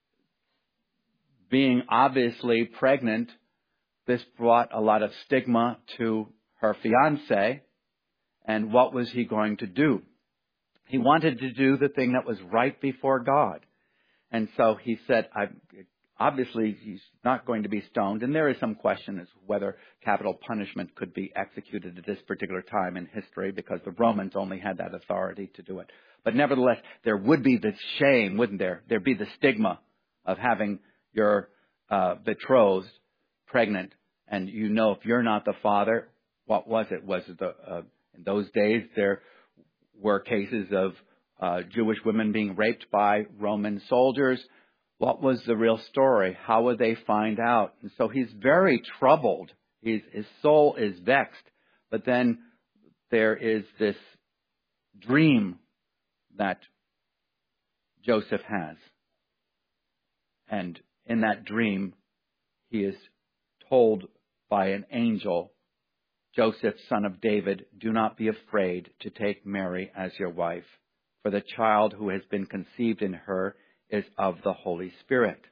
being obviously pregnant, this brought a lot of stigma to her fiancé. And what was he going to do? He wanted to do the thing that was right before God. And so he said, obviously he's not going to be stoned. And there is some question as to whether capital punishment could be executed at this particular time in history, because the Romans only had that authority to do it. But nevertheless, there would be the shame, wouldn't there? There'd be the stigma of having your betrothed pregnant. And you know, if you're not the father, what was it? Was it in those days there were cases of Jewish women being raped by Roman soldiers. What was the real story? How would they find out? And so he's very troubled. His soul is vexed. But then there is this dream that Joseph has. And in that dream, he is told by an angel, Joseph, son of David, do not be afraid to take Mary as your wife, for the child who has been conceived in her is of the Holy Spirit.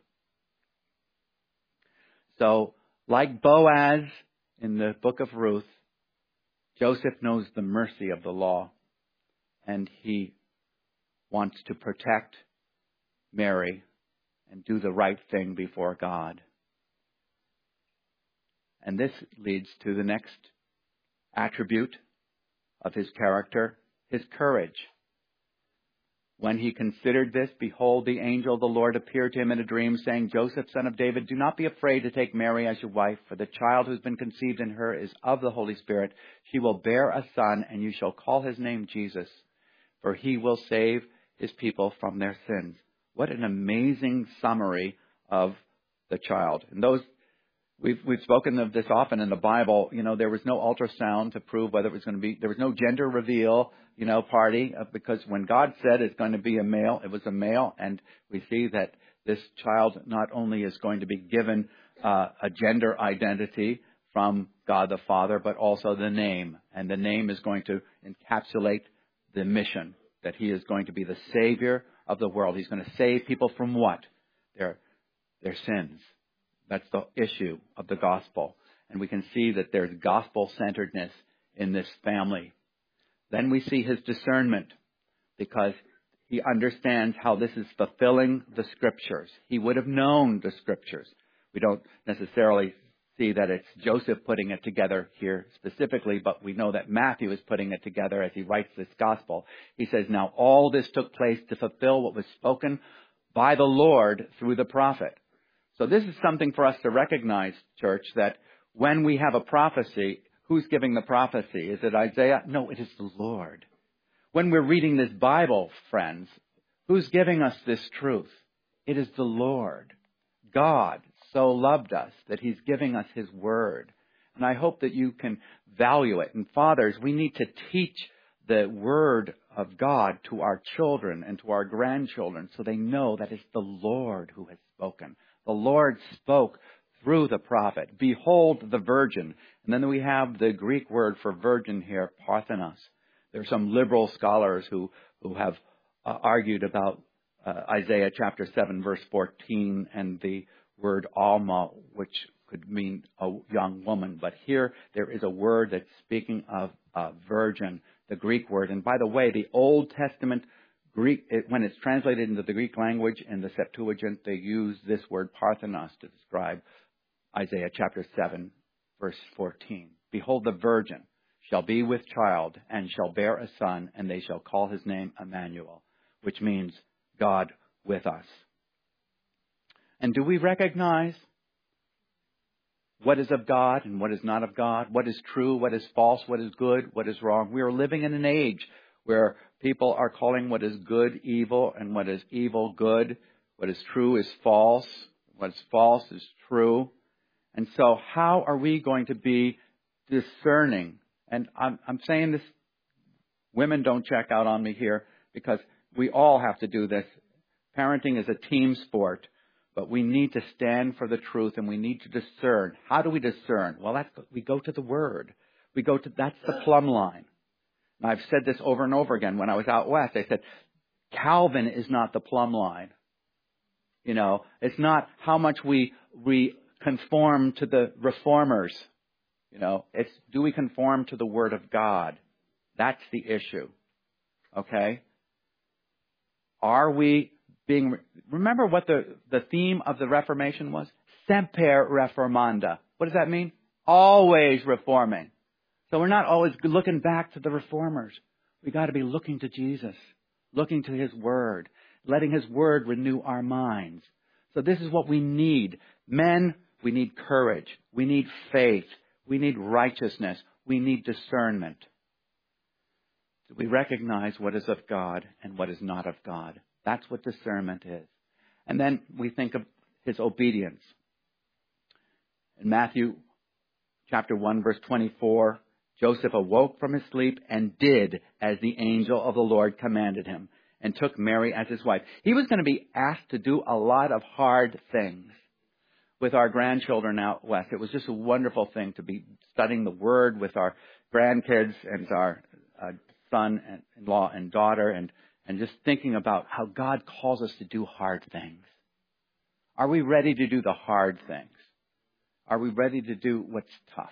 So, like Boaz in the book of Ruth, Joseph knows the mercy of the law, and he wants to protect Mary and do the right thing before God. And this leads to the next attribute of his character, his courage. When he considered this, behold, the angel of the Lord appeared to him in a dream, saying, Joseph, son of David, do not be afraid to take Mary as your wife, for the child who has been conceived in her is of the Holy Spirit. She will bear a son, and you shall call his name Jesus, for he will save his people from their sins. What an amazing summary of the child. And those We've spoken of this often in the Bible. You know, there was no ultrasound to prove whether it was going to be, there was no gender reveal, party, because when God said it's going to be a male, it was a male. And we see that this child not only is going to be given a gender identity from God the Father, but also the name. And the name is going to encapsulate the mission, that he is going to be the Savior of the world. He's going to save people from what? Their sins. That's the issue of the gospel. And we can see that there's gospel-centeredness in this family. Then we see his discernment, because He understands how this is fulfilling the Scriptures. He would have known the Scriptures. We don't necessarily see that it's Joseph putting it together here specifically, but we know that Matthew is putting it together as he writes this gospel. He says, now all this took place to fulfill what was spoken by the Lord through the prophet. So this is something for us to recognize, church, that when we have a prophecy, who's giving the prophecy? Is it Isaiah? No, it is the Lord. When we're reading this Bible, friends, who's giving us this truth? It is the Lord. God so loved us that He's giving us His Word. And I hope that you can value it. And fathers, we need to teach the Word of God to our children and to our grandchildren so they know that it's the Lord who has spoken. The Lord spoke through the prophet. Behold the virgin. And then we have the Greek word for virgin here, parthenos. There are some liberal scholars who have argued about Isaiah chapter 7, verse 14, and the word alma, which could mean a young woman. But here there is a word that's speaking of a virgin, the Greek word. And by the way, the Old Testament Greek, when it's translated into the Greek language in the Septuagint, they use this word parthenos to describe Isaiah chapter 7, verse 14. Behold, the virgin shall be with child and shall bear a son, and they shall call his name Emmanuel, which means God with us. And do we recognize what is of God and what is not of God? What is true, what is false, what is good, what is wrong? We are living in an age where people are calling what is good evil and what is evil good. What is true is false. What is false is true. And so how are we going to be discerning? And I'm saying this, women don't check out on me here because we all have to do this. Parenting is a team sport, but we need to stand for the truth and we need to discern. How do we discern? Well, we go to the Word. That's the plumb line. And I've said this over and over again. When I was out west, I said, Calvin is not the plumb line. You know, it's not how much we conform to the reformers. You know, it's do we conform to the Word of God? That's the issue. Okay? Are we being... Remember what the theme of the Reformation was? Semper reformanda. What does that mean? Always reforming. So we're not always looking back to the reformers. We got to be looking to Jesus, looking to His Word, letting His Word renew our minds. So this is what we need. Men, we need courage. We need faith. We need righteousness. We need discernment. We recognize what is of God and what is not of God. That's what discernment is. And then we think of His obedience. In Matthew chapter 1, verse 24, Joseph awoke from his sleep and did as the angel of the Lord commanded him and took Mary as his wife. He was going to be asked to do a lot of hard things. With our grandchildren out west, it was just a wonderful thing to be studying the Word with our grandkids and our son-in-law and daughter and just thinking about how God calls us to do hard things. Are we ready to do the hard things? Are we ready to do what's tough?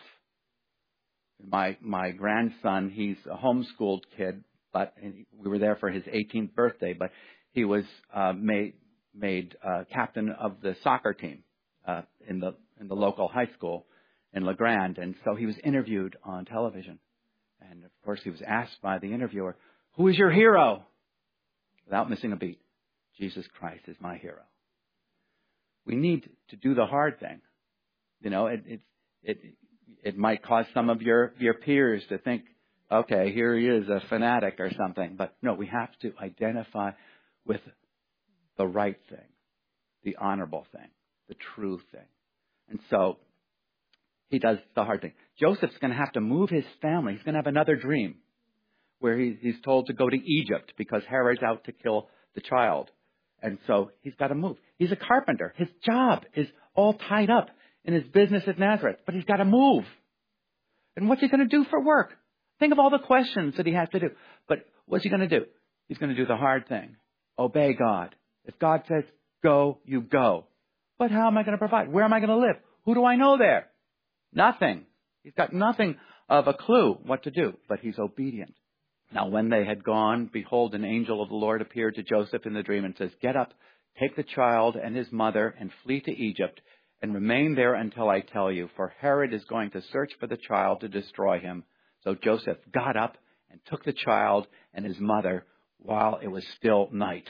My grandson, he's a homeschooled kid, but we were there for his 18th birthday, but he was made captain of the soccer team in the local high school in La Grande, and so he was interviewed on television. And of course he was asked by the interviewer, "Who is your hero?" Without missing a beat, Jesus Christ is my hero. We need to do the hard thing. You know, it might cause some of your peers to think, okay, here he is, a fanatic or something. But no, we have to identify with the right thing, the honorable thing, the true thing. And so he does the hard thing. Joseph's going to have to move his family. He's going to have another dream where he's told to go to Egypt because Herod's out to kill the child. And so he's got to move. He's a carpenter. His job is all tied up in his business at Nazareth, but he's got to move. And what's he going to do for work? Think of all the questions that he has to do. But what's he going to do? He's going to do the hard thing. Obey God. If God says go, you go. But how am I going to provide? Where am I going to live? Who do I know there? Nothing. He's got nothing of a clue what to do, but he's obedient. Now when they had gone, behold, an angel of the Lord appeared to Joseph in the dream and says, "Get up, take the child and his mother and flee to Egypt and remain there until I tell you, for Herod is going to search for the child to destroy him." So Joseph got up and took the child and his mother while it was still night.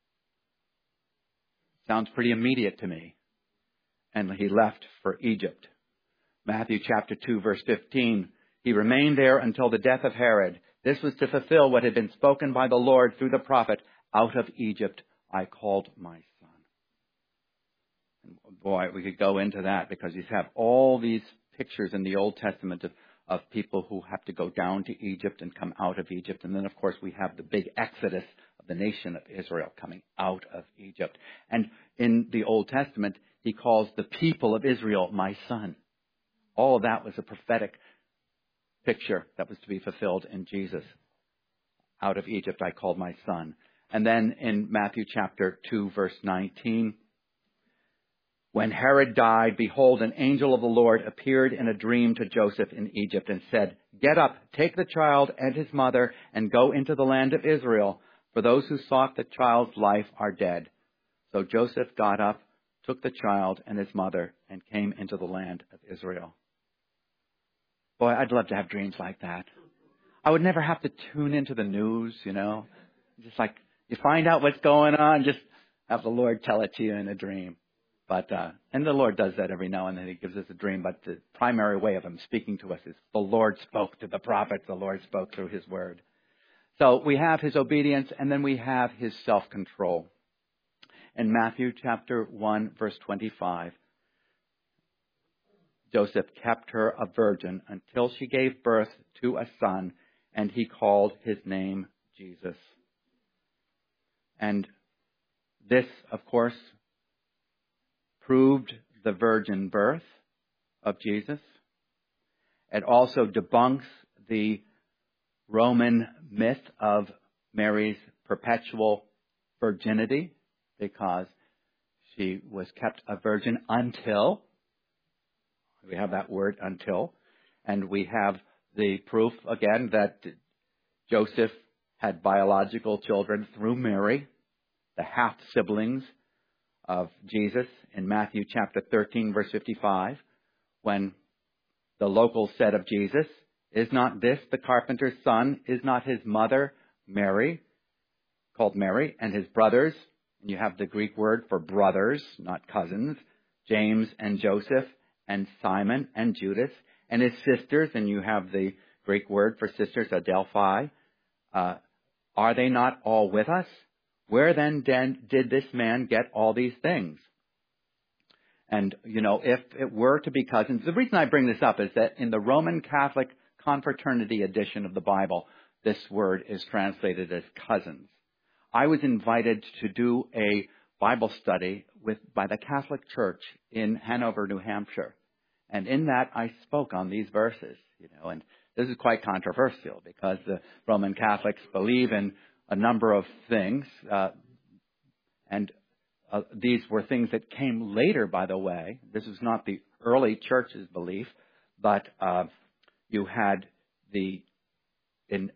Sounds pretty immediate to me. And he left for Egypt. Matthew chapter 2, verse 15. He remained there until the death of Herod. This was to fulfill what had been spoken by the Lord through the prophet, "Out of Egypt I called my son." And boy, we could go into that because you have all these pictures in the Old Testament of people who have to go down to Egypt and come out of Egypt. And then, of course, we have the big exodus of the nation of Israel coming out of Egypt. And in the Old Testament, he calls the people of Israel my son. All of that was a prophetic picture that was to be fulfilled in Jesus. Out of Egypt I called my son. And then in Matthew chapter 2, verse 19, when Herod died, behold, an angel of the Lord appeared in a dream to Joseph in Egypt and said, "Get up, take the child and his mother and go into the land of Israel, for those who sought the child's life are dead." So Joseph got up, took the child and his mother, and came into the land of Israel. Boy, I'd love to have dreams like that. I would never have to tune into the news, Just like you find out what's going on, just have the Lord tell it to you in a dream. But and the Lord does that every now and then. He gives us a dream. But the primary way of him speaking to us is the Lord spoke to the prophet. The Lord spoke through his word. So we have his obedience, and then we have his self-control. In Matthew chapter 1, verse 25, Joseph kept her a virgin until she gave birth to a son, and he called his name Jesus. And this, of course, proved the virgin birth of Jesus. It also debunks the Roman myth of Mary's perpetual virginity, because she was kept a virgin until, we have that word until, and we have the proof again that Joseph had biological children through Mary, the half-siblings of Jesus, in Matthew chapter 13, verse 55, when the locals said of Jesus, "Is not this the carpenter's son? Is not his mother Mary, called Mary, and his brothers?" And you have the Greek word for brothers, not cousins, "James and Joseph and Simon and Judas, and his sisters," and you have the Greek word for sisters, Adelphi. "Are they not all with us? Where then did this man get all these things?" And, if it were to be cousins, the reason I bring this up is that in the Roman Catholic Confraternity edition of the Bible, this word is translated as cousins. I was invited to do a Bible study by the Catholic Church in Hanover, New Hampshire. And in that, I spoke on these verses, and this is quite controversial because the Roman Catholics believe in a number of things, and these were things that came later, by the way. This is not the early church's belief, but you had in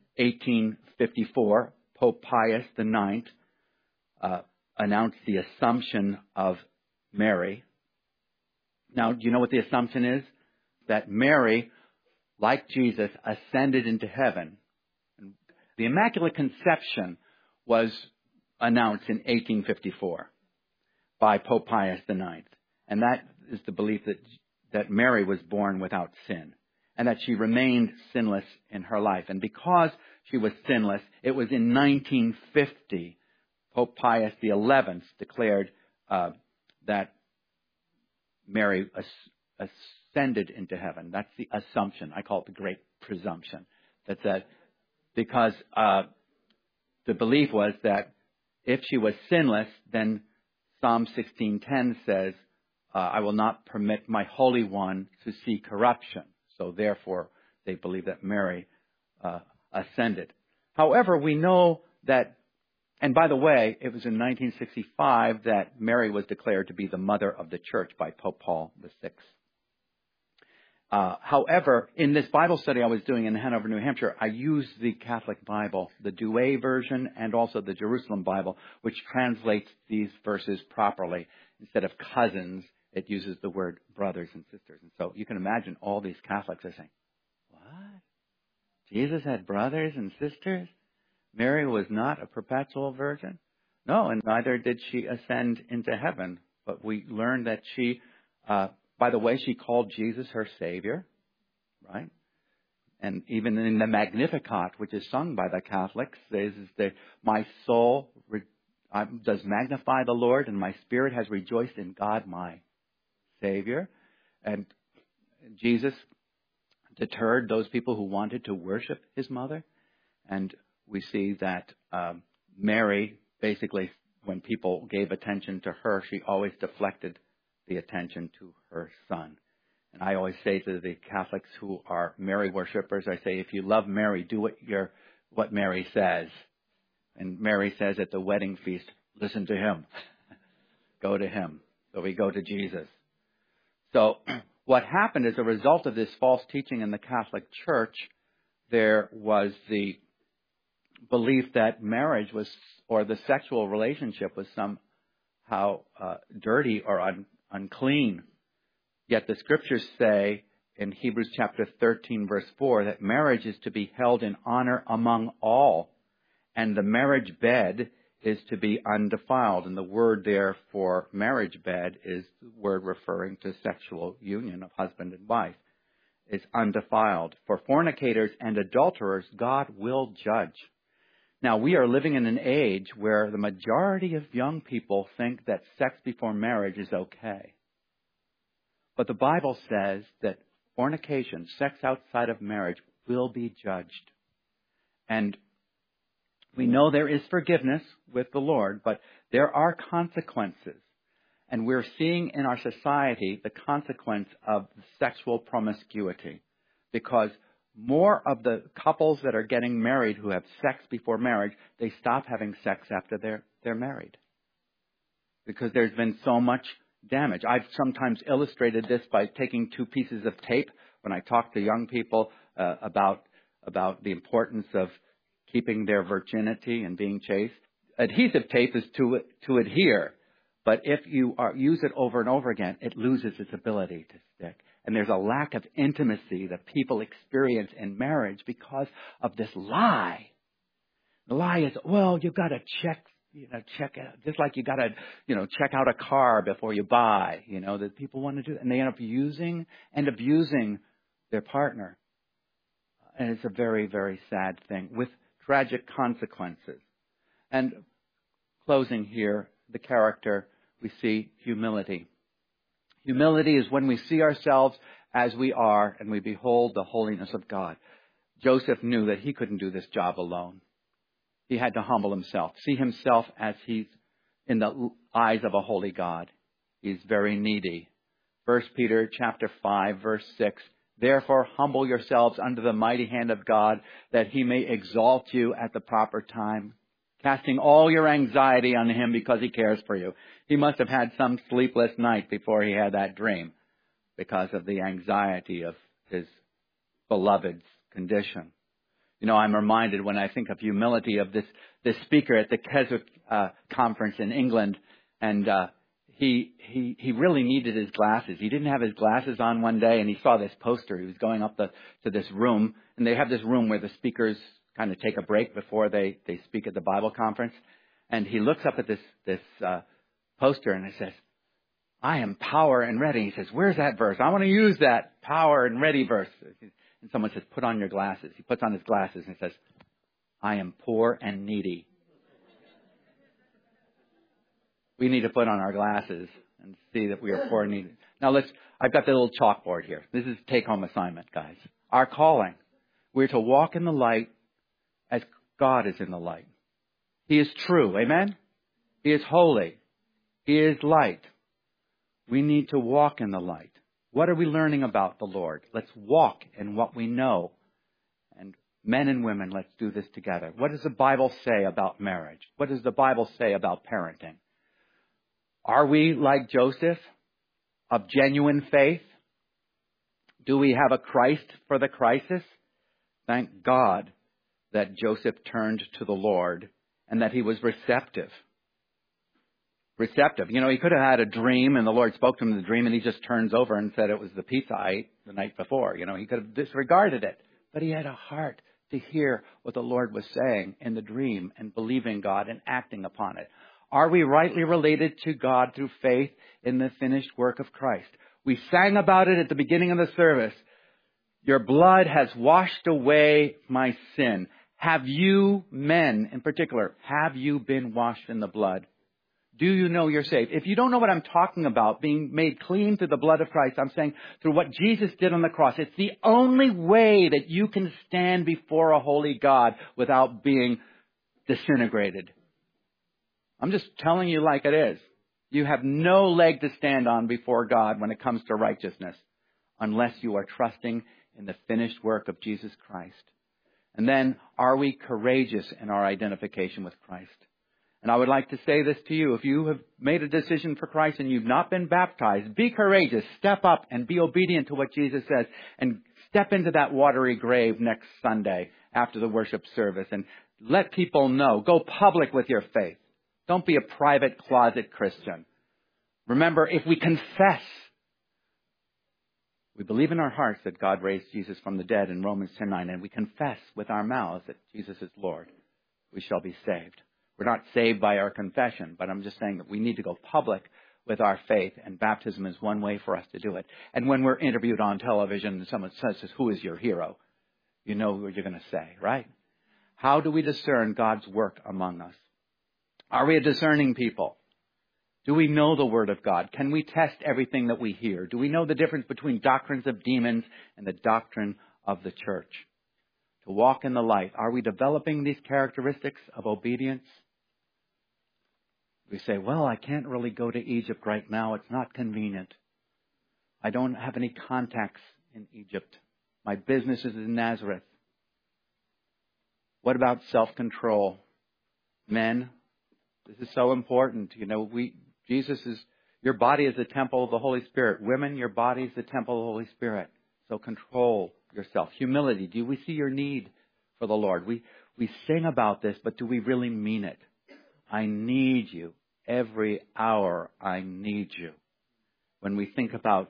1854, Pope Pius IX announced the Assumption of Mary. Now, do you know what the Assumption is? That Mary, like Jesus, ascended into heaven. The Immaculate Conception was announced in 1854 by Pope Pius IX. And that is the belief that Mary was born without sin and that she remained sinless in her life. And because she was sinless, it was in 1950 Pope Pius XI declared that Mary ascended into heaven. That's the Assumption. I call it the Great Presumption. That's that because the belief was that if she was sinless, then Psalm 16:10 says, "I will not permit my Holy One to see corruption." So therefore, they believe that Mary ascended. However, we know that, and by the way, it was in 1965 that Mary was declared to be the mother of the church by Pope Paul VI. However, in this Bible study I was doing in Hanover, New Hampshire, I used the Catholic Bible, the Douay version, and also the Jerusalem Bible, which translates these verses properly. Instead of cousins, it uses the word brothers and sisters. And so you can imagine all these Catholics are saying, what? Jesus had brothers and sisters? Mary was not a perpetual virgin? No, and neither did she ascend into heaven. But we learned that she, by the way, she called Jesus her Savior, right? And even in the Magnificat, which is sung by the Catholics, says that my soul does magnify the Lord, and my spirit has rejoiced in God my Savior. And Jesus deterred those people who wanted to worship his mother. And we see that Mary, basically, when people gave attention to her, she always deflected the attention to her son. And I always say to the Catholics who are Mary worshippers, I say, if you love Mary, do what Mary says. And Mary says at the wedding feast, listen to him. Go to him. So we go to Jesus. So what happened as a result of this false teaching in the Catholic Church, there was the belief that marriage was, or the sexual relationship was somehow dirty or unclean. Yet the scriptures say in Hebrews chapter 13, verse 4, that marriage is to be held in honor among all, and the marriage bed is to be undefiled. And the word there for marriage bed is the word referring to sexual union of husband and wife. Is undefiled. For fornicators and adulterers, God will judge. Now, we are living in an age where the majority of young people think that sex before marriage is okay. But the Bible says that fornication, sex outside of marriage, will be judged. And we know there is forgiveness with the Lord, but there are consequences. And we're seeing in our society the consequence of sexual promiscuity, because more of the couples that are getting married who have sex before marriage, they stop having sex after they're married, because there's been so much damage. I've sometimes illustrated this by taking two pieces of tape when I talk to young people about the importance of keeping their virginity and being chaste. Adhesive tape is to adhere. But if you use it over and over again, it loses its ability to stick. And there's a lack of intimacy that people experience in marriage because of this lie. The lie is, well, you've got to check out, just like you got to, check out a car before you buy, that people want to do. And they end up using and abusing their partner. And it's a very, very sad thing with tragic consequences. And closing here, the character, we see humility. Humility is when we see ourselves as we are and we behold the holiness of God. Joseph knew that he couldn't do this job alone. He had to humble himself, see himself as he's in the eyes of a holy God. He's very needy. 1 Peter chapter 5, verse 6, therefore humble yourselves under the mighty hand of God, that he may exalt you at the proper time, casting all your anxiety on him because he cares for you. He must have had some sleepless night before he had that dream because of the anxiety of his beloved's condition. I'm reminded when I think of humility of this speaker at the Keswick conference in England, and he really needed his glasses. He didn't have his glasses on one day, and he saw this poster. He was going up to this room, and they have this room where the speakers kind of take a break before they speak at the Bible conference. And he looks up at this poster and it says, I am power and ready. He says, where's that verse? I want to use that power and ready verse. And someone says, put on your glasses. He puts on his glasses and says, I am poor and needy. We need to put on our glasses and see that we are poor and needy. Now I've got the little chalkboard here. This is a take-home assignment, guys. Our calling. We're to walk in the light as God is in the light. He is true. Amen? He is holy. He is light. We need to walk in the light. What are we learning about the Lord? Let's walk in what we know. And men and women, let's do this together. What does the Bible say about marriage? What does the Bible say about parenting? Are we like Joseph, of genuine faith? Do we have a Christ for the crisis? Thank God that Joseph turned to the Lord and that he was receptive. Receptive. You know, he could have had a dream and the Lord spoke to him in the dream and he just turns over and said it was the pizza I ate the night before. You know, he could have disregarded it. But he had a heart to hear what the Lord was saying in the dream and believing God and acting upon it. Are we rightly related to God through faith in the finished work of Christ? We sang about it at the beginning of the service. Your blood has washed away my sin. Have you, men in particular, have you been washed in the blood? Do you know you're saved? If you don't know what I'm talking about, being made clean through the blood of Christ, I'm saying through what Jesus did on the cross. It's the only way that you can stand before a holy God without being disintegrated. I'm just telling you like it is. You have no leg to stand on before God when it comes to righteousness unless you are trusting in the finished work of Jesus Christ. And then, are we courageous in our identification with Christ? And I would like to say this to you. If you have made a decision for Christ and you've not been baptized, be courageous. Step up and be obedient to what Jesus says. And step into that watery grave next Sunday after the worship service. And let people know. Go public with your faith. Don't be a private closet Christian. Remember, if we confess, we believe in our hearts that God raised Jesus from the dead in Romans 10:9, and we confess with our mouths that Jesus is Lord, we shall be saved. We're not saved by our confession, but I'm just saying that we need to go public with our faith, and baptism is one way for us to do it. And when we're interviewed on television and someone says, who is your hero? You know what you're going to say, right? How do we discern God's work among us? Are we a discerning people? Do we know the Word of God? Can we test everything that we hear? Do we know the difference between doctrines of demons and the doctrine of the church? To walk in the light, are we developing these characteristics of obedience? We say, well, I can't really go to Egypt right now. It's not convenient. I don't have any contacts in Egypt. My business is in Nazareth. What about self-control? Men, this is so important. You know, your body is the temple of the Holy Spirit. Women, your body is the temple of the Holy Spirit. So control yourself. Humility. Do we see your need for the Lord? We sing about this, but do we really mean it? I need you. Every hour I need you. When we think about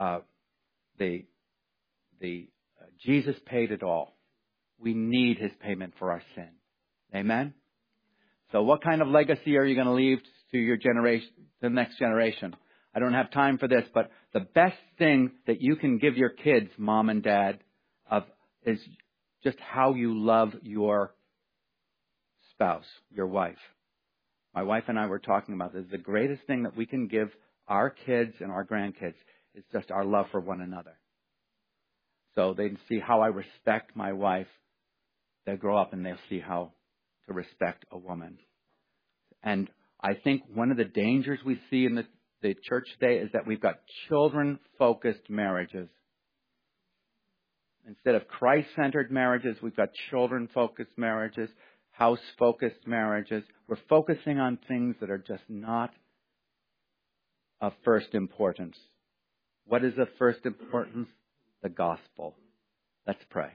Jesus paid it all. We need His payment for our sin. Amen? So what kind of legacy are you going to leave to your generation, the next generation? I don't have time for this, but the best thing that you can give your kids, mom and dad, is just how you love your spouse, your wife. My wife and I were talking about this. The greatest thing that we can give our kids and our grandkids is just our love for one another. So they see how I respect my wife. They'll grow up and they'll see how to respect a woman. And I think one of the dangers we see in the church today is that we've got children-focused marriages. Instead of Christ-centered marriages, we've got children-focused marriages, house-focused marriages. We're focusing on things that are just not of first importance. What is of first importance? The gospel. Let's pray.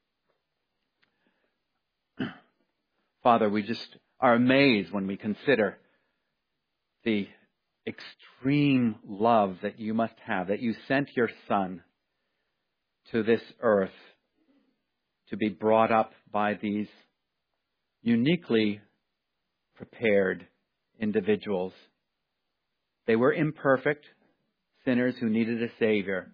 Father, we just are amazed when we consider the extreme love that you must have, that you sent your Son to this earth to be brought up by these uniquely prepared individuals. They were imperfect sinners who needed a Savior.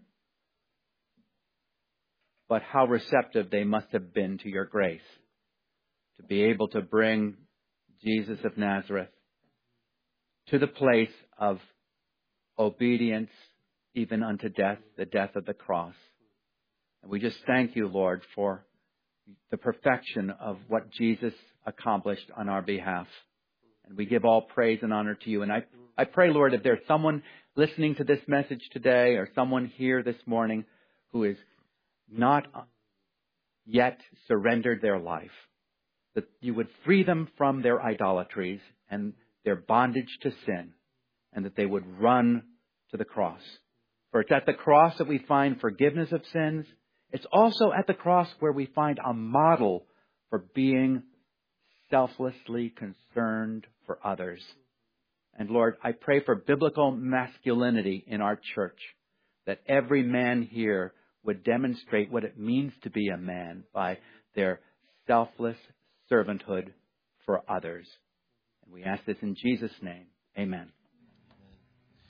But how receptive they must have been to your grace to be able to bring Jesus of Nazareth to the place of obedience even unto death, the death of the cross. And we just thank you, Lord, for the perfection of what Jesus accomplished on our behalf. And we give all praise and honor to you. And I pray, Lord, if there's someone listening to this message today or someone here this morning who is not yet surrendered their life, that you would free them from their idolatries and their bondage to sin, and that they would run to the cross, For it's at the cross that we find forgiveness of sins. It's also at the cross where we find a model for being selflessly concerned for others. And Lord, I pray for biblical masculinity in our church, that every man here would demonstrate what it means to be a man by their selfless servanthood for others. And we ask this in Jesus' name. Amen.